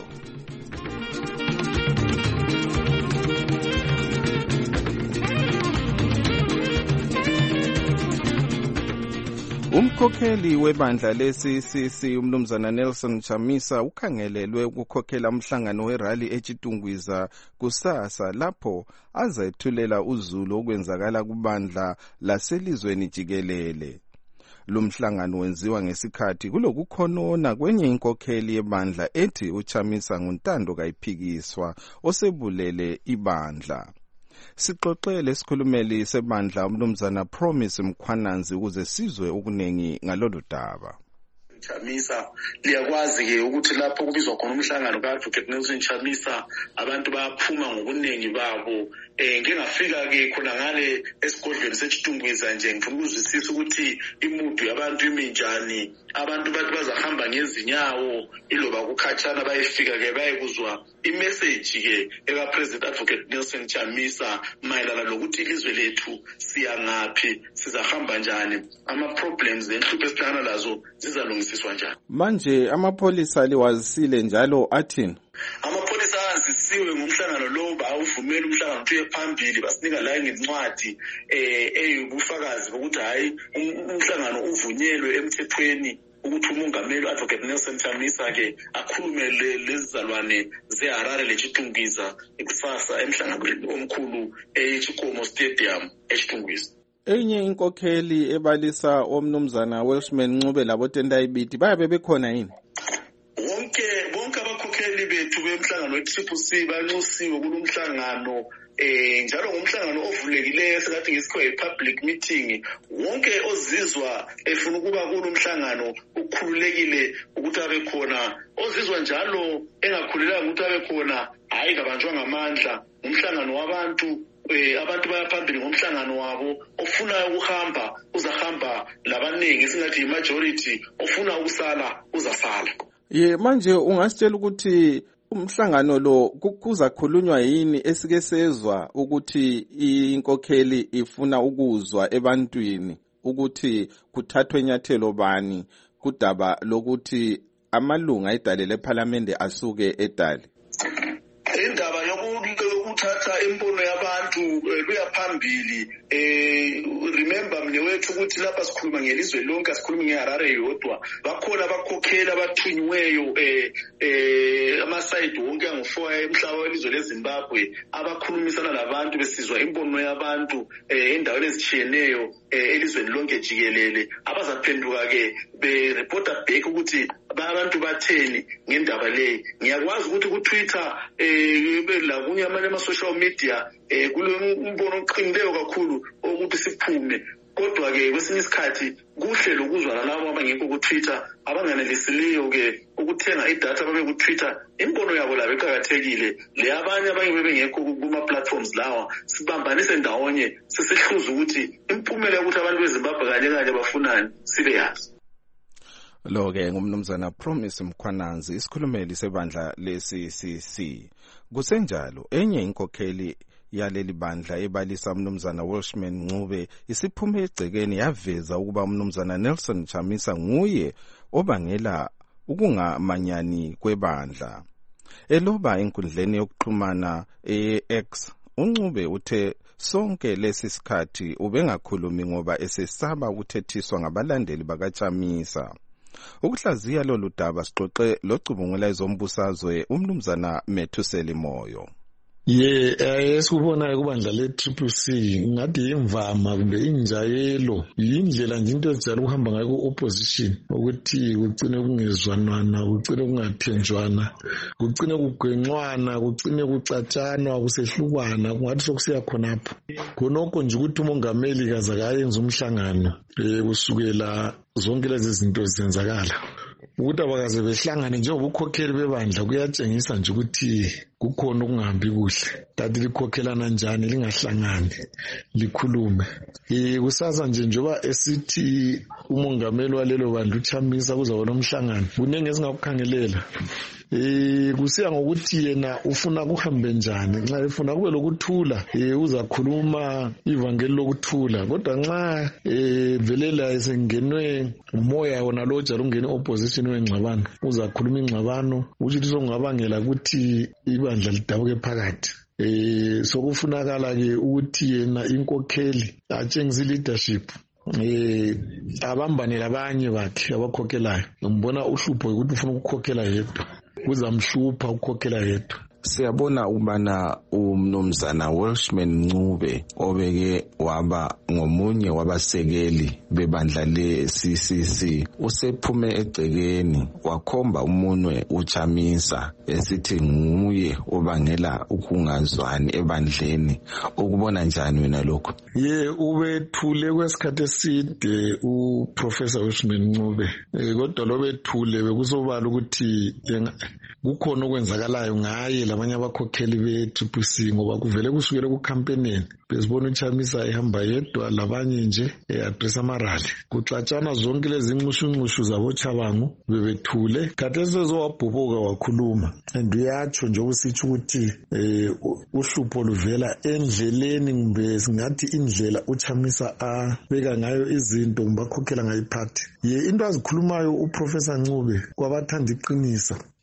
Umkhokheli webandla le-CCC umnumzana Nelson Chamisa ukhangelelwe ukukhokhela umhlangano werali eChitungwiza kusasa lapho azayethulela uzulu okwenzakala kubandla laselizweni jikelele. Lumhlangano wenziwa ngesikhathi kulokukhonona kwenye inkokheli yebandla ethi uChamisa nguntando kayiphikiswa osebulele ibandla. Sixoxele isikhulumeli sebandla umnumzana Promise Mkhwananzi ukuze sizwe ukunengi ngalolu daba. Chamisa liyakwazi-ke ukuthi lapho kubizwa khona umhlangano ka-Advocate Nelson Chamisa abantu bayaphuma ngobuningi babo. Ngingafika-ke khona ngale esigodlweni seChitungwiza nje ngifuna ukuzwisisa ukuthi imudu yabantu iminjani, abantu bathi bazahamba ngezinyawo iloba kukhatshana bayefika-ke bayekuzwa imessage-ke eka-President Advocate Nelson Chamisa mayelana lokuthi ilizwe lethu siya ngaphi, sizahamba njani, ama-problems nenhlupho esihlangana lazo zizalungisiswa njani. Manje amapholisa liwazisile njalo athini? Amapholisa azisiwe ngomhlangano lo bawuvumela umhlangano uye phambili, basinika la ngencwadi eyubufakazi bokuthi hayi umhlangano uvunyelwe emthethweni ukuthi umongameli Advocate Nelson Chamisa-ke akhulume lezizalwane zeHarare leChitungwiza kusasa emhlanganweni omkhulu eChikomo Stadium eChitungwiza. Enye inkokheli ebalisa omnumzana Welshman Ncube labo Tendai Biti bayabe bekhona yini? Bonke abakhokheli bethu bemhlangano we-TCC banxusiwe kulomhlangano njalo ngomhlangano ovulekileyo sengathi ngesikho public meeting. Wonke ozizwa efuna ukuba kulomhlangano ukhululekile ukuthi abe khona, ozizwa njalo engakhululanga ukuthi abe khona hayi kabanjwa ngamandla. Umhlangano wabantu abantu bayaphambili ngomhlangano wabo, ofuna ukuhamba uzahamba labaningi singathi majority, ofuna ukusala uzasala. Manje ungasitshela ukuthi umhlangano lo kuza khulunywa yini esike sezwa ukuthi inkokheli ifuna ukuzwa ebantwini ukuthi kuthathwe inyathelo bani kudaba lokuthi amalunga edale leParliament asuke edale? Indaba yokuthatha imbono yabantu luyaphambili. Remember mnewethu ukuthi lapha sikhuluma ngelizwe lonke, asikhulumi ngeHarare yodwa. Bakhona abakhokheli abathunyiweyo amasayidi wonke angu-4 emhlaba welizwe leZimbabwe abakhulumisana labantu besizwa imbono yabantu endaweni ezitshiyeneyo elizweni lonke jikelele, abazaphenduka-ke bereporta back ukuthi abantu batheni ngendaba leyi. Ngiyakwazi ukuthi ku-Twitter lakunye amanye ama-social media kulembono oqinileyo kakhulu ukuthi siphume, kodwa-ke kwesinye isikhathi kuhle lokuzwana labo abangekho ku-Twitter abanganelisileyo-ke ukuthenga idatha babe ku-Twitter. Imbono yabo labo iqakathekile, le abanye bengekho kuma-platforms lawa sibambanise ndawonye sesihluza ukuthi impumela yokuthi abantu beZimbabwe kanye bafunani sibe yazi. Lo-ke ngumnumzana Promise Mkhwananzi, isikhulumeli sebandla le-CCC. Kusenjalo, enye inkokheli yaleli bandla ebalisa umnumzana Welshman Ncube isiphume egcekeni yaveza ukuba umnumzana Nelson Chamisa nguye obangela ukungamanyani kwebandla. Eloba enkundleni yokuxhumana e-X, uNcube uthe sonke lesi sikhathi ubengakhulumi ngoba esesaba ukuthethiswa ngabalandeli bakaChamisa. Ukuhlaziya lolu daba sixoxe locubungula ezombusazwe umnumzana Methuseli Moyo. Esikubonayo kubandla le-TCC ngathi imvama kumbe injayelo, yindlela nje into ezijayele ukuhamba ngayo ku-opposition ukuthi kucine kungezwanana, kucine kungathenjwana, kucine kugwenxwana, kucine kucatshanwa, kusehlukwana, kungathi sokusiya khonapho. Khonokho nje ukuthi umongameli kaze akayenza umhlangano kusukela zonke lezi zinto zenzakala. Ukuthi abakaze behlangane njengobukhokheli bebandla kuyatshengisa nje ukuthi kukhona ukungahambi kuhle. Kanti likhokhelana njani lingahlangani likhulume. Kusasa njengoba esithi umongameli walelo bandla uChamisa kuzaba nomhlangano, kuningi esingakukhangelela. Kusiya ngokuthi yena ufuna kuhambe njani. Nxa efuna kube lokuthula uzakhuluma ivangeli lokuthula, kodwa nxa velela esengenwe umoya wona lo ojalo ungene opposition wengxabano, uzakhuluma ingxabano ukuthi sokungabangela ukuthi ibandla lidabuke phakathi. Sokufunakala-ke ukuthi yena inkokheli atshengise leadership, abambane labanye bakhe abakhokhelayo. Ngibona uhlupho ukuthi ufuna ukukhokhela yedwa, kuzamhlupha ukukhokhela yedwa. Siyabona ubana umnumzana Welshman Ncube obeke waba ngomunye wabasekeli bebandla le-CCC usephume egcekeni wakhomba umunwe uChamisa esithi nguye obangela ukungazwani ebandleni. Ukubona njani wena lokho? Ubethule kwesikhathi eside uProfessor Welshman Ncube, kodwa lo bethule bekusobala ukuthi kukhona okwenzakalayo ngaye labanye abakhokheli be-TCC ngoba kuvele kusukele kukhampeneni bezibona uChamisa ehamba yedwa labanye nje e-address amarali, kuxatshana zonke lezi nxushunxushu zaboChabangu bebethule. Khathesi wabhubuka wakhuluma and uyatsho nje usitsho ukuthi uhlupho luvela endleleni kumbe singathi indlela uChamisa abeka ngayo izinto kumbe akhokhela ngayo iphathi. Into azikhulumayo uProfessor Ncube kwabathanda iqiniso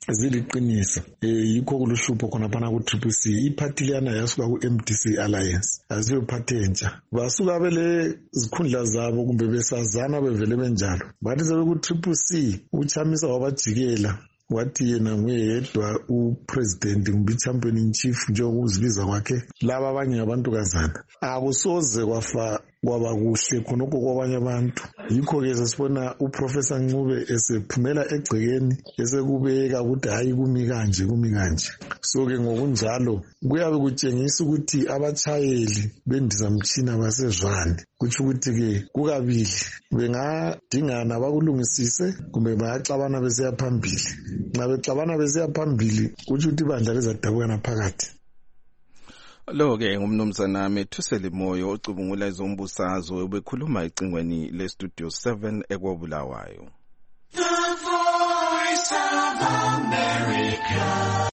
ziliqiniso. Yikho kuluhlupho khonaphana ku-TCC. Iphathi liyana yasuka ku-MDC Alliance, asiyo phathi entsha. Basuka bele zikhundla zabo kumbe besazana bevele benjalo. Bathi sebeku-TCC uChamisa wabajikela wathi yena nguyedwa upresident kumbe champion in chief njengokuzibiza kwakhe, laba abanye abantukazana. Akusoze kwaba kuhle khonokho kwabanye abantu. Yikho-ke sesibona uprofessor Ncube esephumela egcekeni esekubeka ukuthi hayi kumi kanje. So-ke ngokunjalo kuyabe kutshengisa ukuthi abatshayeli bendizamtshina basezwane. Kutsho ukuthi-ke kukabili bengadingana bakulungisise kumbe bayaxabana besiya phambili. Nxa bexabana besiya phambili kutsho ukuthi ibandla lizadabukana phakathi. Lo-ke ngumnumzana Methuseli Moyo ocubungula ezombusazwe bekhuluma ecingweni le-Studio 7 ekwabulawayo. The Voice of America.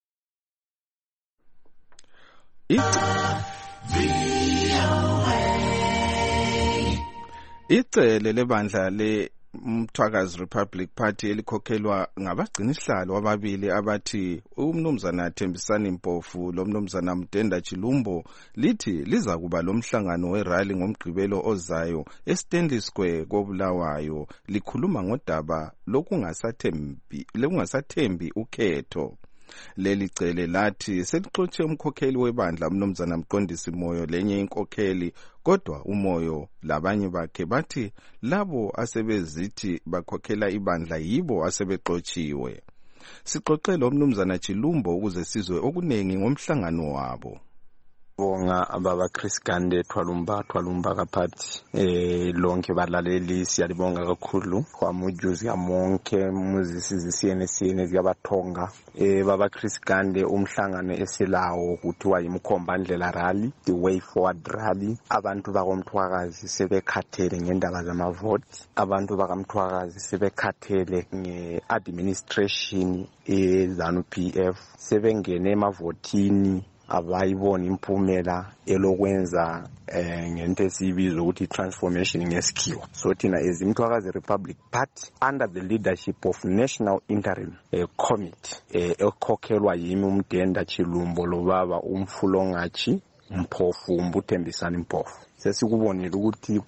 Icele lebandla Mthwakazi Republic Party elikhokhelwa ngabagcinisihlalo ababili abathi umnumzana Thembisani Mpofu lomnumzana Mdenda Chilumbo lithi liza kuba lomhlangano werally ngomgqibelo ozayo eStanley Square koBulawayo likhuluma ngodaba lokungasathembi ukhetho. Leli cele lathi selixotshe umkhokheli webandla umnumzana Mqondisi Moyo lenye inkokheli, kodwa uMoyo labanye bakhe bathi labo asebezithi bakhokhela ibandla yibo asebexotshiwe. Sixoxele umnumzana Chilumbo ukuze sizwe okunengi ngomhlangano wabo. Bonga ababa Chris Gande Thwalumba kaphathi lonke balaleli siyalibonga kakhulu kwamujuzi kamonke muzisizi CNN zikabathonga baba Chris Gande umhlangano esilawo kuthiwa yimkhombandlela rally, the way forward rally. Abantu bakomthwakazi sebekhathele ngendaba zamavoti, abantu bakamthwakazi sebekhathele ngeadministration eZanu PF, sebengene emavotini abayibona impumela elokwenza ngento esibiza ukuthi transformation ngesikhiwa. So thina as iMthwakazi Republic Party under the leadership of National Interim Committee ekhokhelwa yimi uMdenda Chilumbo lobaba umfulongachi Mpofu Mbuthembisani Mpofu, sesikubonile ukuthi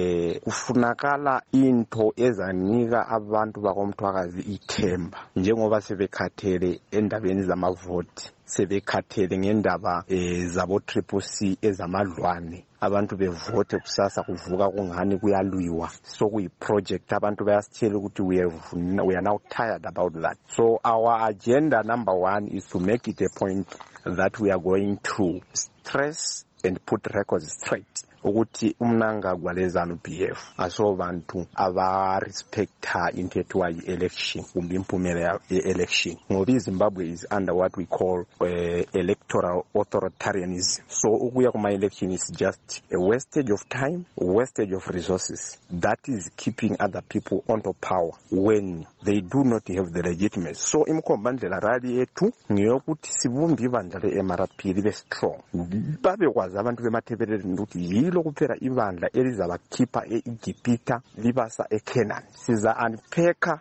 kufunakala into ezanika abantu bakomthwakazi ithemba njengoba sebekhathele endabeni zamavoti, sebekhathele ngendaba zabo CCC ezamadlwane, abantu bevote kusasa kuvuka kungani kuyalwiwa. So kuyi project abantu bayasitshela ukuthi we are now tired about that. So our agenda number 1 is to make it a point that we are going to stress and put records straight ukuthi umnanga kwalezanu PF aso bantu aba respecta intethwa election kumbe impumela election, ngoba iZimbabwe is under what we call electoral authoritarianism. So ukuya kuma election is just a wastage of time, wastage of resources that is keeping other people onto power when they do not have the legitimacy. So imkhombandlela rally yethu ngiyokuthi sibumbe ibandla leMRP libe strong, babe kwazi abantu bemathebeleni ukuthi yilo kuphela ibandla elizabakhipha eEgipta libasa eCanaan. Siza unpack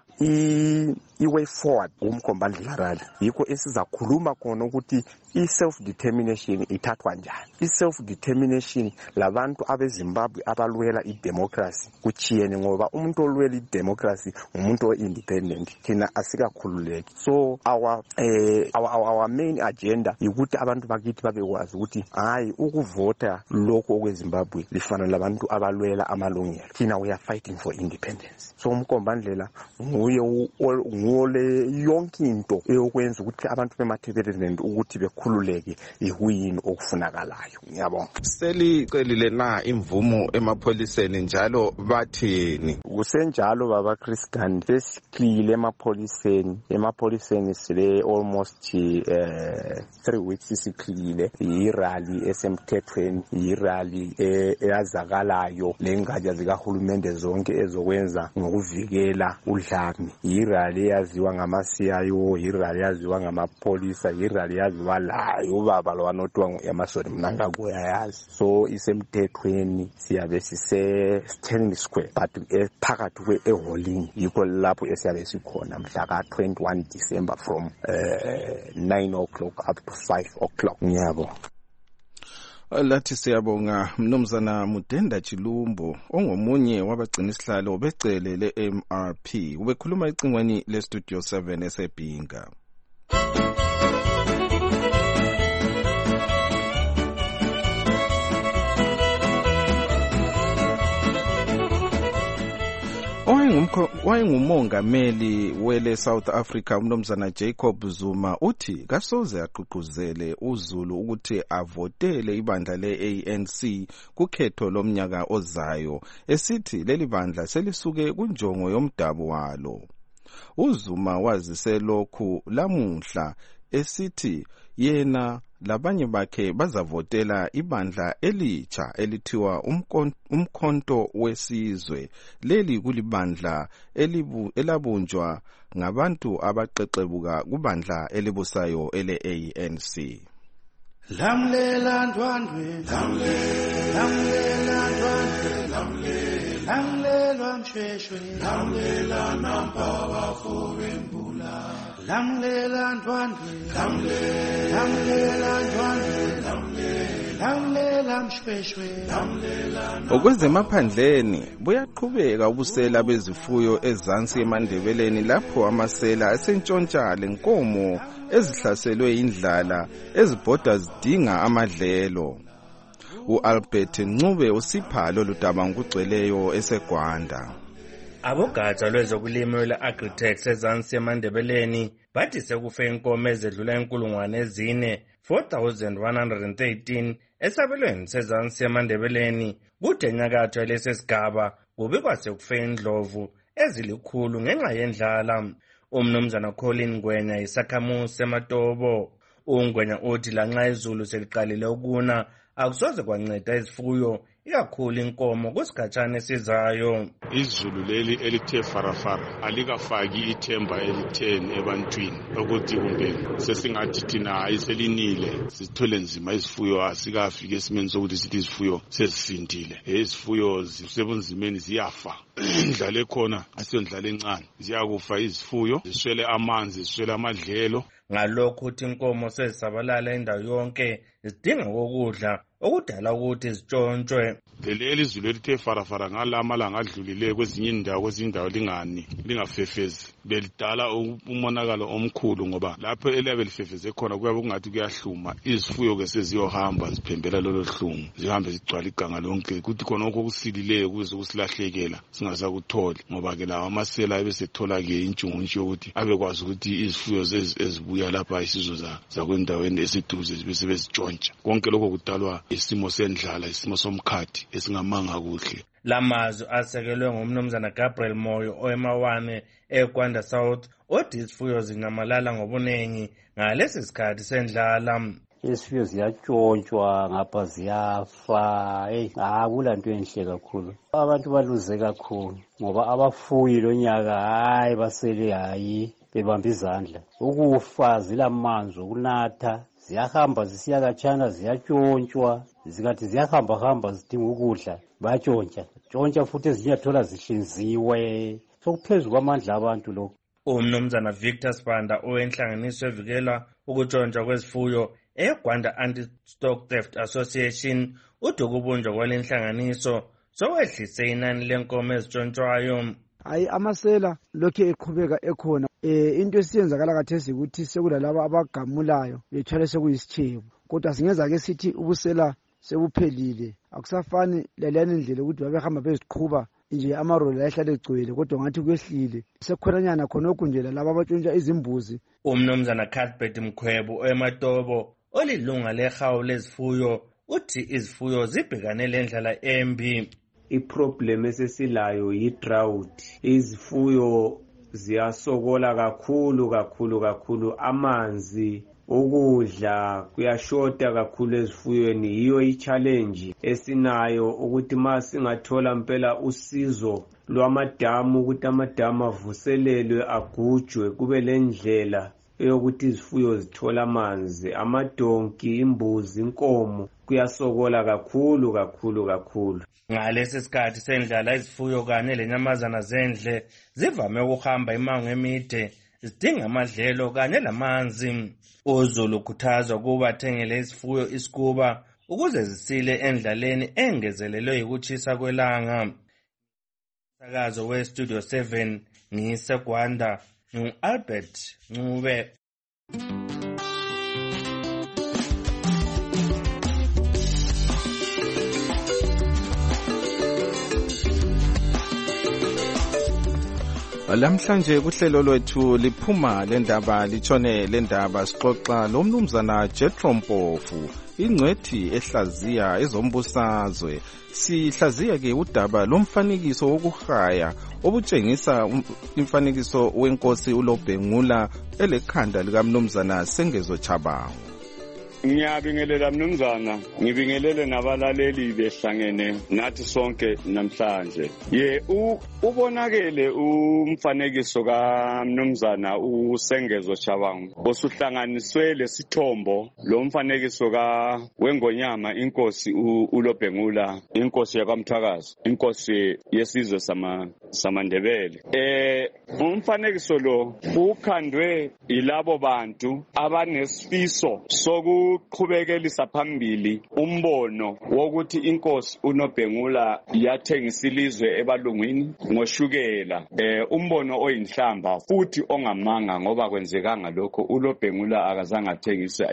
i-way forward umkhombandlela rally, yikho esizakhuluma khona ukuthi i-self-determination ithathwa njani. I-self-determination labantu abeZimbabwe abalwela idemocracy kuchiyene, ngoba umuntu olwela idemocracy umuntu o-independent, thina asikakhululeki. So our main agenda ukuthi abantu bakithi babekwazi ukuthi hayi ukuvota lokho okweZimbabwe lifana labantu abalwela amalungelo, thina we are fighting for independence. So umkhombandlela ngole yonke into eyokwenza ukuthi abantu bemathebeleni ukuthi bekhululeke ihuyini okufunakalayo. Ngiyabonga. Selicelile na imvumo emapholiseni njalo bathini? Kusenjalo baba Chris Gande sesiklile emapholiseni sile almost 3 weeks siklile. Irally esemthethweni, irally eyazakalayo lengaja zikahulumende zonke ezokwenza ngokuvikela udlaka army, yirally yaziwa ngama-CIO, yirally yaziwa ngamapolisa, yirally yaziwa layo ubaba lo wanothiwa nguEmmerson Mnangagwa uyayazi. So isemthethweni siyabe sise-Stanley Square but phakathi kwe-eholing yikho lapho esiyabe sikhona mhla ka-21 December from 9 o'clock up to 5 o'clock. Ngiyabo. Lathi siyabonga Mnumzana Mudenda Chilumbo ongomunye wabagcina isihlalo becele le-MRP ubekhuluma ecingweni le-Studio 7 eseBhinga. Wayengumongameli wele South Africa uMnumzana Jacob Zuma uthi kasoze aqhuqhuzele uZulu ukuthi avotele ibandla le-ANC kukhetho lomnyaka ozayo, esithi leli bandla selisuke kunjongo yomdabu walo. uZuma wazise lokhu lamuhla esithi yena labanye bakhe bazavotela ibandla elitsha elithiwa umkhonto wesizwe. Leli kulibandla elabunjwa ngabantu abaqeqebuka kubandla elibusayo ele-ANC. Lamlela ndwandwe, lamlela ndwandwe, lamlela mshweshwe, lamlela nampa bafobe mbula, lamlela ndwandwe, lamlela ndwandwe, lamlela mshweshwe, lamlela. Okwezemaphandleni buyaqhubeka ubusela bezifuyo ezansi eMandebeleni lapho amasela asentshontsha lenkomo ezihlaselwe indlala ezibhoda zidinga amadlelo. uAlbert Ncube usipha loludaba ngokugcweleyo eseGwanda. Abogatsha lwezokulima lwe-Agritech ezansi eMandebeleni bathi sekufe inkomo ezedlula 4,113 esabelweni sezansi eMandebeleni. Kude enyakatho yalesigaba kubikwa sekufe indlovu ezilikhulu ngenxa yendlala. Umnumzana Colin Ngwenya isakhamuzi eMatobo. uNgwenya uthi lanxa izulu seliqalile ukuna akusoze kwanceda izifuyo ikakhulu inkomo kusikhatshana esizayo. Izulu leli elithe farafara alikafaki ithemba elitheni ebantwini ukuthi kumbe sesingathi thina ayiselinile sithole nzima izifuyo asikafiki esimeni sokuthi sithi izifuyo sezisindile. Izifuyo zisebunzimeni ziyafa. Indlala ekhona asiyondlala encane, ziyakufa izifuyo, ziswele amanzi, ziswele amadlelo. Ngalokho uthi inkomo sezisabalala indawo yonke zidinga ukudla okudala ukuthi zitshontshwe. Leli izulu elithe farafara ngalamalanga adlulileyo kwezinye indawo lingafefezi belidala umonakalo omkhulu ngoba lapho eliyabe lifefeze khona kuyabe kungathi kuyahluma. Izifuyo ke seziyohamba ziphembela lolo hlungu, zihambe zigcwala iganga lonke kuthi khona okusilileyo kuze kusilahlekela singasakutholi ngoba ke lawa amasela ebesethola ke intshunguntshi yokuthi abekwazi ukuthi izifuyo ezibuya lapha isizwe zakwendaweni esiduze zibe sebezitshontsha. Konke lokho kudalwa isimo sendlala, isimo somkhathi esingamanga kuhle. Lamazwi asekelwe ngumnumzana Gabriel Moyo oemawane eGwanda South othi izifuyo zinyamalala ngobunengi ngalesi sikhathi sendlala. Izifuyo ziyatshontshwa ngapha ziyafa. Akulanto enhle kakhulu. Abantu baluze kakhulu ngoba abafuyi lonyaka basele bebamba izandla. Ukufa zilamanzi okunatha, ziyahamba zisiya katshana, ziyatshontshwa, zikathi ziyahamba zidinga ukudla bayatshontsha futhi ezinyathola zihlinziwe. Sokuphezu kwamandla abantu lokho. Umnumzana Victor Spanda owenhlanganiso evikela ukutshontsha kwezifuyo eGwanda Anti-Stock Theft Association uthi ukubunjwa kwalenhlanganiso sokwehlise inani lenkomo ezitshontshwayo. Amasela lokhu eqhubeka ekhona. Into esiyenzakala kathesi ukuthi sekulalabo abagamulayo bethwale sekuyisitshebo, kodwa singeza ke sithi ubusela sebuphelile. Akusafani lalena indlela ukuthi babehamba beziqhuba nje amaroli ayehlale egcwele, kodwa ngathi kwehlile sekukhonanyana khonokho nje laba abatshontsha izimbuzi. Umnumzana Cuthbert Mkhwebo eMatobo olilunga lehawu lezifuyo uthi izifuyo zibhekane lendlala embi. Iproblem esesilayo yi-drought. Izifuyo ziyasokola kakhulu. Amanzi ukudla kuyashota kakhulu ezifuyweni. Yiyo i-challenge esinayo ukuthi ma singathola mpela usizo lwamadamu ukuthi amadamu avuselelwe agujwe kube lendlela eyokuthi izifuyo zithola amanzi. Amadonki, imbuzi, inkomo kuyasokola kakhulu. Ngalesi sikhathi sendlala izifuyo kanye lenyamazana zendle zivame ukuhamba imango emide zidinga amadlelo kanye lamanzi. UZulu ukhuthazwa ukuba athengele izifuyo isikuba ukuze zisile endlaleni engezelelwe yikuthisa kwelanga. Umsakazo we-Studio 7 ngiseGwanda ngu-Albert Ncube. Lamhlanje kuhlelo lwethu liphuma lendaba litshone lendaba sixoxa lo mnumzana Jethro Mpofu ingcwethi ehlaziya ezombusazwe. Sihlaziya ke udaba lomfanekiso wokuhaya obutshengisa imfanekiso wenkosi uLobhengula elekhanda likamnumzana Sengezo Chabangu. Ngiyabingelela mnumzana, ngibingelele nabalaleli behlangene nathi sonke namhlanje. Ubonakele umfanekiso kaMnumzana uSengezo Chabangu osuhlanganiswe lesithombo lo mfanekiso wengonyama inkosi uLobhengula, inkosi yakwaMthwakazi, inkosi yesizwe samaNdebele. Umfanekiso lo ukhandwe yilabo bantu abanesifiso sokuqhubekelisa phambili umbono wokuthi inkosi uNobhengula yathengisa ilizwe ebalungwini ngoshukela, umbono oyinhlamba futhi ongamanga ngoba kwenzekanga lokho. uLobhengula akazange athengisa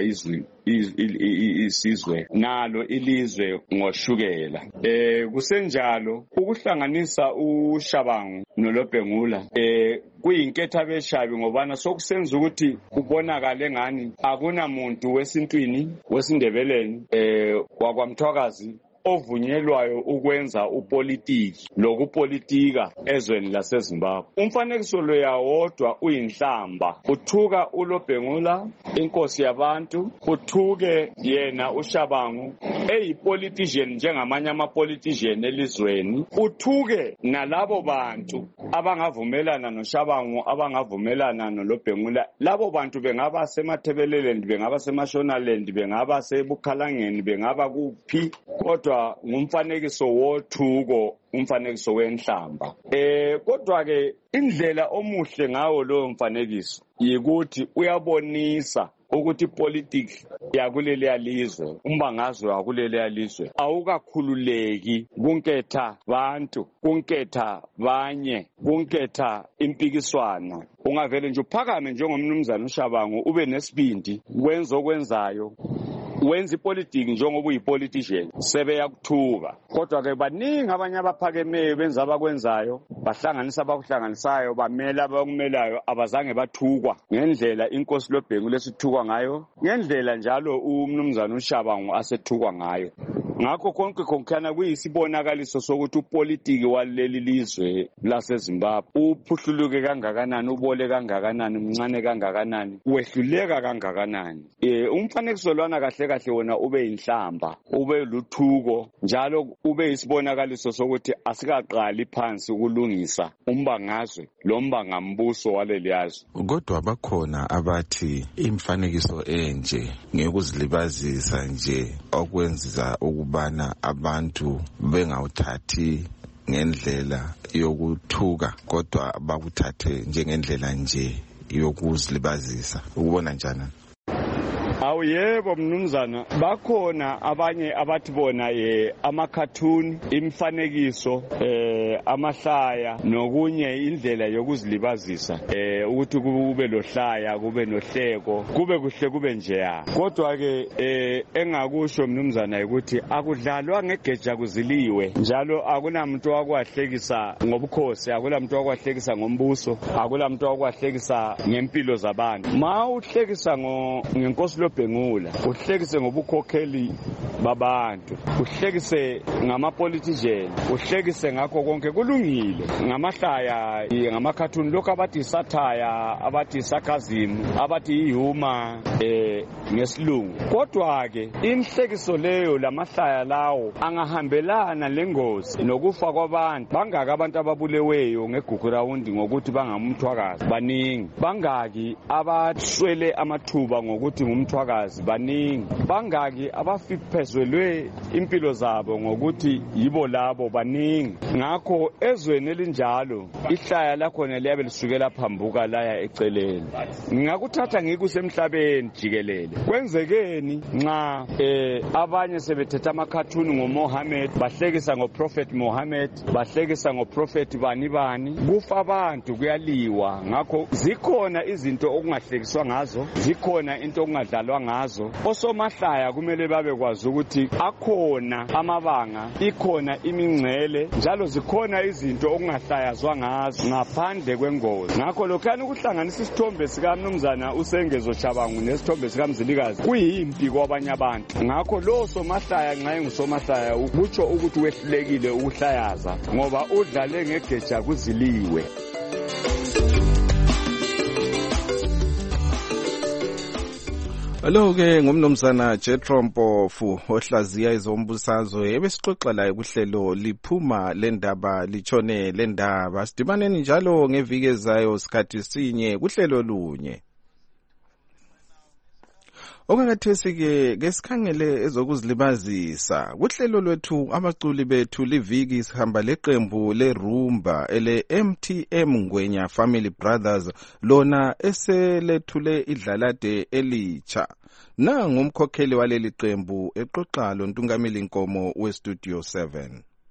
isizwe nalo ilizwe ngoshukela. Kusenjalo ukuhlanganisa uShabangu noLobhengula kuyinketha beshabi ngobana sokusenza ukuthi kubonakale ngani akunamuntu wesintwini wesindebeleni wakwaMthwakazi ovunyelwayo ukwenza upolitiki lokupolitika ezweni laseZimbabwe. Umfanekiso lo yawodwa uyinhlamba, uthuka uLobhengula inkosi yabantu, uthuke yena uShabangu eyipolitician njengamanye amapolitician elizweni, uthuke nalabo bantu abangavumelana noShabangu, abangavumelana noLobhengula. Labo bantu bengaba semaThebeleland, bengaba seMashonaland, bengaba seBukhalangeni, bengaba kuphi, kodwa ngumfanekiso wothuko, umfanekiso wenhlamba. Kodwa ke indlela omuhle ngawo lo mfanekiso yikuthi uyabonisa ukuthi politics yakuleli yalizwe, umbangazwe wakuleli yalizwe awukakhululeki kunketha bantu, kunketha banye, kunketha impikiswano. Ungavele nje uphakame njengomnumzana uShabangu ube nesibindi wenza okwenzayo, wenza ipolitiki njengoba uyipolitician, sebeyakuthuka. Kodwa ke baningi abanye abaphakemeyo benza abakwenzayo, bahlanganisa abakuhlanganisayo, bamela abakumelayo, abazange bathukwa ngendlela inkosi Lobhengula esithukwa ngayo, ngendlela njalo umnumzana uShabangu asethukwa ngayo. Ngakho konke konkhana kuyisibonakaliso sokuthi upolitiki waleli lizwe laseZimbabwe uphuhluluke kangakanani, ubole kangakanani, umncane kangakanani, wehluleka kangakanani. Umfanekiso lwana kahle kahle wona ube inhlamba, ube luthuko, njalo ube isibonakaliso sokuthi asikaqali phansi ukulungisa umbangazwe lo mbangambuso waleli yazwe. Kodwa bakhona abathi imfanekiso enje ngekuzilibazisa nje okwenza ukubana abantu bengawuthathi ngendlela yokuthuka, kodwa bakuthathe njengendlela nje yokuzilibazisa. Ukubona njani? Awu yebo mnumzana, bakhona abanye abathi bona ama-cartoon, imifanekiso, amahlaya nokunye indlela yokuzilibazisa, ukuthi kube lohlaya, kube nohleko, kube kuhle, kube njeya. Kodwa ke engakusho mnumzana ukuthi akudlalwa ngegeja kuziliwe, njalo akunamuntu wakwahlekisa ngobukhosi, akunamuntu wakwahlekisa ngombuso, akunamuntu wakwahlekisa ngempilo zabantu. Ma uhlekisa ngenkosi ngokubhengula, uhlekise ngobukhokheli babantu, uhlekise ngama-politician, uhlekise ngakho konke kulungile. Ngamahlaya, ngamakhathuni, lokhu abathi isatire, abathi sarcasm, abathi ihumor ngesilungu. Kodwa-ke inhlekiso leyo lamahlaya lawo angahambelana lengozi nokufa kwabantu. Bangaki abantu ababuleweyo ngeGugurawundi ngokuthi bangamthwakazi? Baningi. Bangaki abashwele amathuba ngokuthi ngumthwakazi? Baningi. Bangaki abafiphezelwe impilo zabo ngokuthi yibo labo? Baningi. Ngakho ezweni elinjalo ihlaya lakhona liyabe lisukela phambuka laya eceleni. Ngingakuthatha ngikusemhlabeni jikelele. Kwenzekeni nxa abanye sebethetha amakhathuni ngoMohammed, bahlekisa ngoProphet Mohammed, bahlekisa ngoProphet bani, kufa abantu, kuyaliwa. Ngakho zikhona izinto okungahlekiswa ngazo, zikhona into okungadlalwa ngazo. Osomahlaya kumele babekwazi ukuthi akhona amabanga, ikhona imingcele, njalo zikhona izinto okungahlayazwa ngazo ngaphandle kwengozi. Ngakho lokhani ukuhlanganisa isithombe sikaMnumzana uSengezo Shabangu nesithombe sikaMzilikazi kuyimpi kwabanye abantu. Ngakho lo somahlaya nxa engusomahlaya ukutsho ukuthi wehlulekile ukuhlayaza ngoba udlale ngegeja kuziliwe. Lo-ke ngumnumzana Jethro Mpofu ohlaziya izombusazwe ebesixoxa laye kuhlelo liphuma lendaba litshone lendaba. Sidibaneni njalo ngeviki ezayo sikhathi sinye kuhlelo lunye. Okakathesi-ke kesikhangele ezokuzilibazisa kuhlelo lwethu abaculi bethu liviki sihamba leqembu lerumba ele MTM Ngwenya Family Brothers lona eselethule idlalade elitsha. Nangu umkhokheli waleli qembu eqoqa lo Ntungamili Nkomo weStudio 7.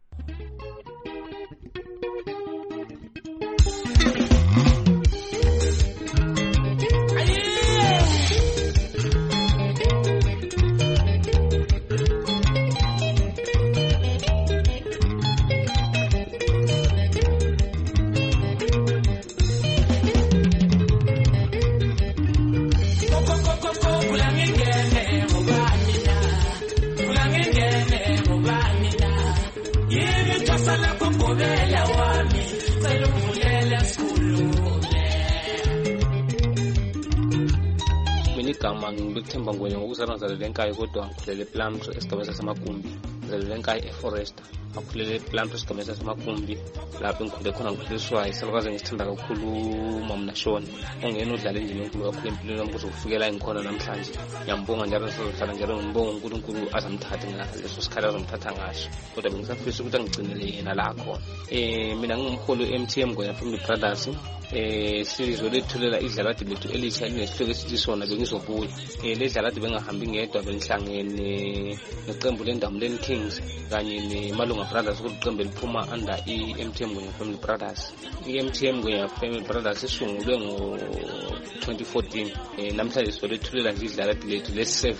Igama ngibekuthemba Ngwenya ngokusana ngizalelwe eNkayi kodwa ngikhulele ePlumtree esigabeni saseMagumbi. Ngizalelwe eNkayi eForester, ngakhulele ePlumtree esigabeni saseMagumbi. Lapho ngikhule khona ngikhuliswa isalukazi engisithanda kakhulu uMama Shona. Ongena udlala indima enkulu kakhulu empilweni yami kuze kufikela engkhona namhlanje. Ngiyambonga njalo sizohlala njalo ngibonga uNkulunkulu azamthathe ngaleso sikhathi azomthatha ngaso. Kodwa bengisafisa ukuthi angigcinele yena la khona. Mina ngingumholi weMTM Ngwenya Family Brothers. Sizwe lethulela idlalade lethu elitsha linesihloko esithi sona bengizobuya. Le dlalade bengahambi ngedwa benihlangene neqembu leNdamuleni Kings kanye neMalunga Brothers kuliqembu eliphuma under iMTM Ngwenya Family Brothers. iMTM Ngwenya Family Brothers isungulwe ngo-2014. Namhlanje solethulela nje idlalade lethu lesi-7.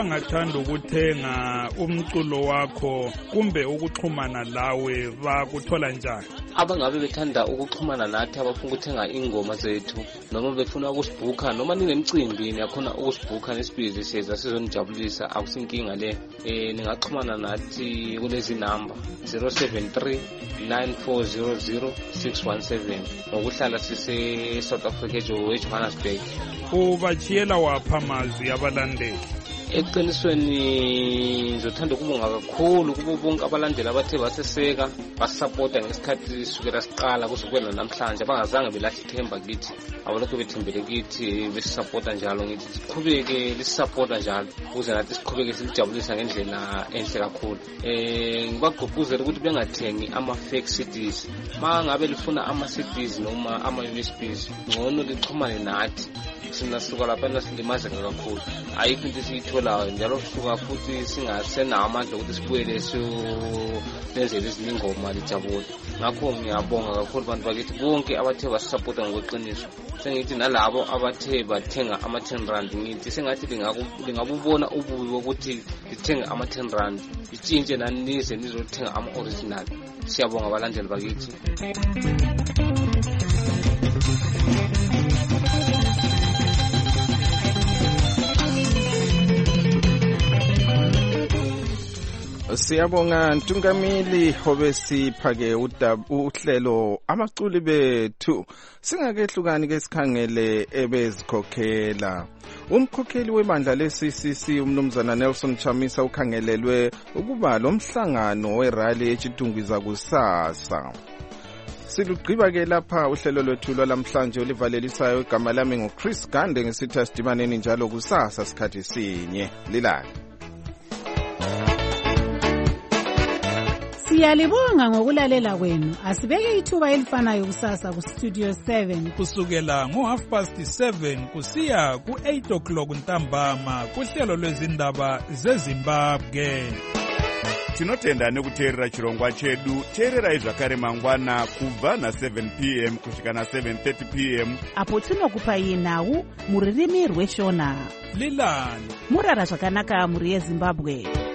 abangathanda ukuthenga umculo wakho kumbe ukuxhumana lawe bakuthola njani? Abangabe bethanda ukuxhumana nathi abafuna ukuthenga ingoma zethu noma befuna ukusibhukha noma ninemicimbi niyakhona ukusibhukha nesibizi siyeza sizonijabulisa akusinkinga le. Ningaxhumana nathi kulezi namba 073 9400 617 ngokuhlala sise South Africa Johannesburg. Ubachiyela wapha amazwi abalandeli? Eqinisweni ngizothanda ukubonga kakhulu kubo bonke abalandeli abathe baseseka basisapota ngesikhathi sukela siqala kusukela namhlanje abangazange belahle ithemba kithi abalokhu bethembele kithi besisapota njalo. Ngithi siqhubeke lisisapota njalo ukuze nathi siqhubeke silijabulisa ngendlela enhle kakhulu. Ngibagqugquzela ukuthi bengathengi ama-fake CDs. Mangabe lifuna ama-CDs noma ama-USBs ngcono lixhumane nathi. Sina suka lapha nasilimazeka kakhulu. Ayikho into esiyitholayo njalo suka futhi singasenawo amandla ukuthi sibuyele senzele ezinye ingoma lijabule. Ngakho ngiyabonga kakhulu abantu bakithi bonke abathe basisapota ngokweqiniso. Sengithi nalabo abathe bathenga ama-R10 ngithi sengathi lingabubona ububi bokuthi lithenga ama-R10 itshintshe nani nize nizothenga ama-original. Siyabonga abalandeli bakithi. Siyabonga Ntungamili obesiphake uhlelo amaculi bethu. Singakehlukani ke sikhangele ebezikhokhela. Umkhokheli webandla le-CCC umnumzana Nelson Chamisa ukhangelelwe ukuba lo mhlangano werally echidungwiza kusasa. Silugqiba ke lapha uhlelo lwethu lwalamhlanje olivalelisayo. Igama lami nguChris Gande ngisithi asidibaneni njalo kusasa sikhathi sinye. Lilanga. Siyalibonga ngokulalela kwenu. Asibeke ithuba elifanayo kusasa ku Studio 7 kusukela ngo7:30 kusiya ku8 o'clock ntambama kuhlelo lwezindaba zeZimbabwe. Tinotenda nekuteerera chirongwa chedu. Teererai zvakare mangwana kubva na7 p.m. kusvika na7:30 p.m. apo tinokupai nhau muririmi rweshona. Lilani murara zvakanaka muri yeZimbabwe.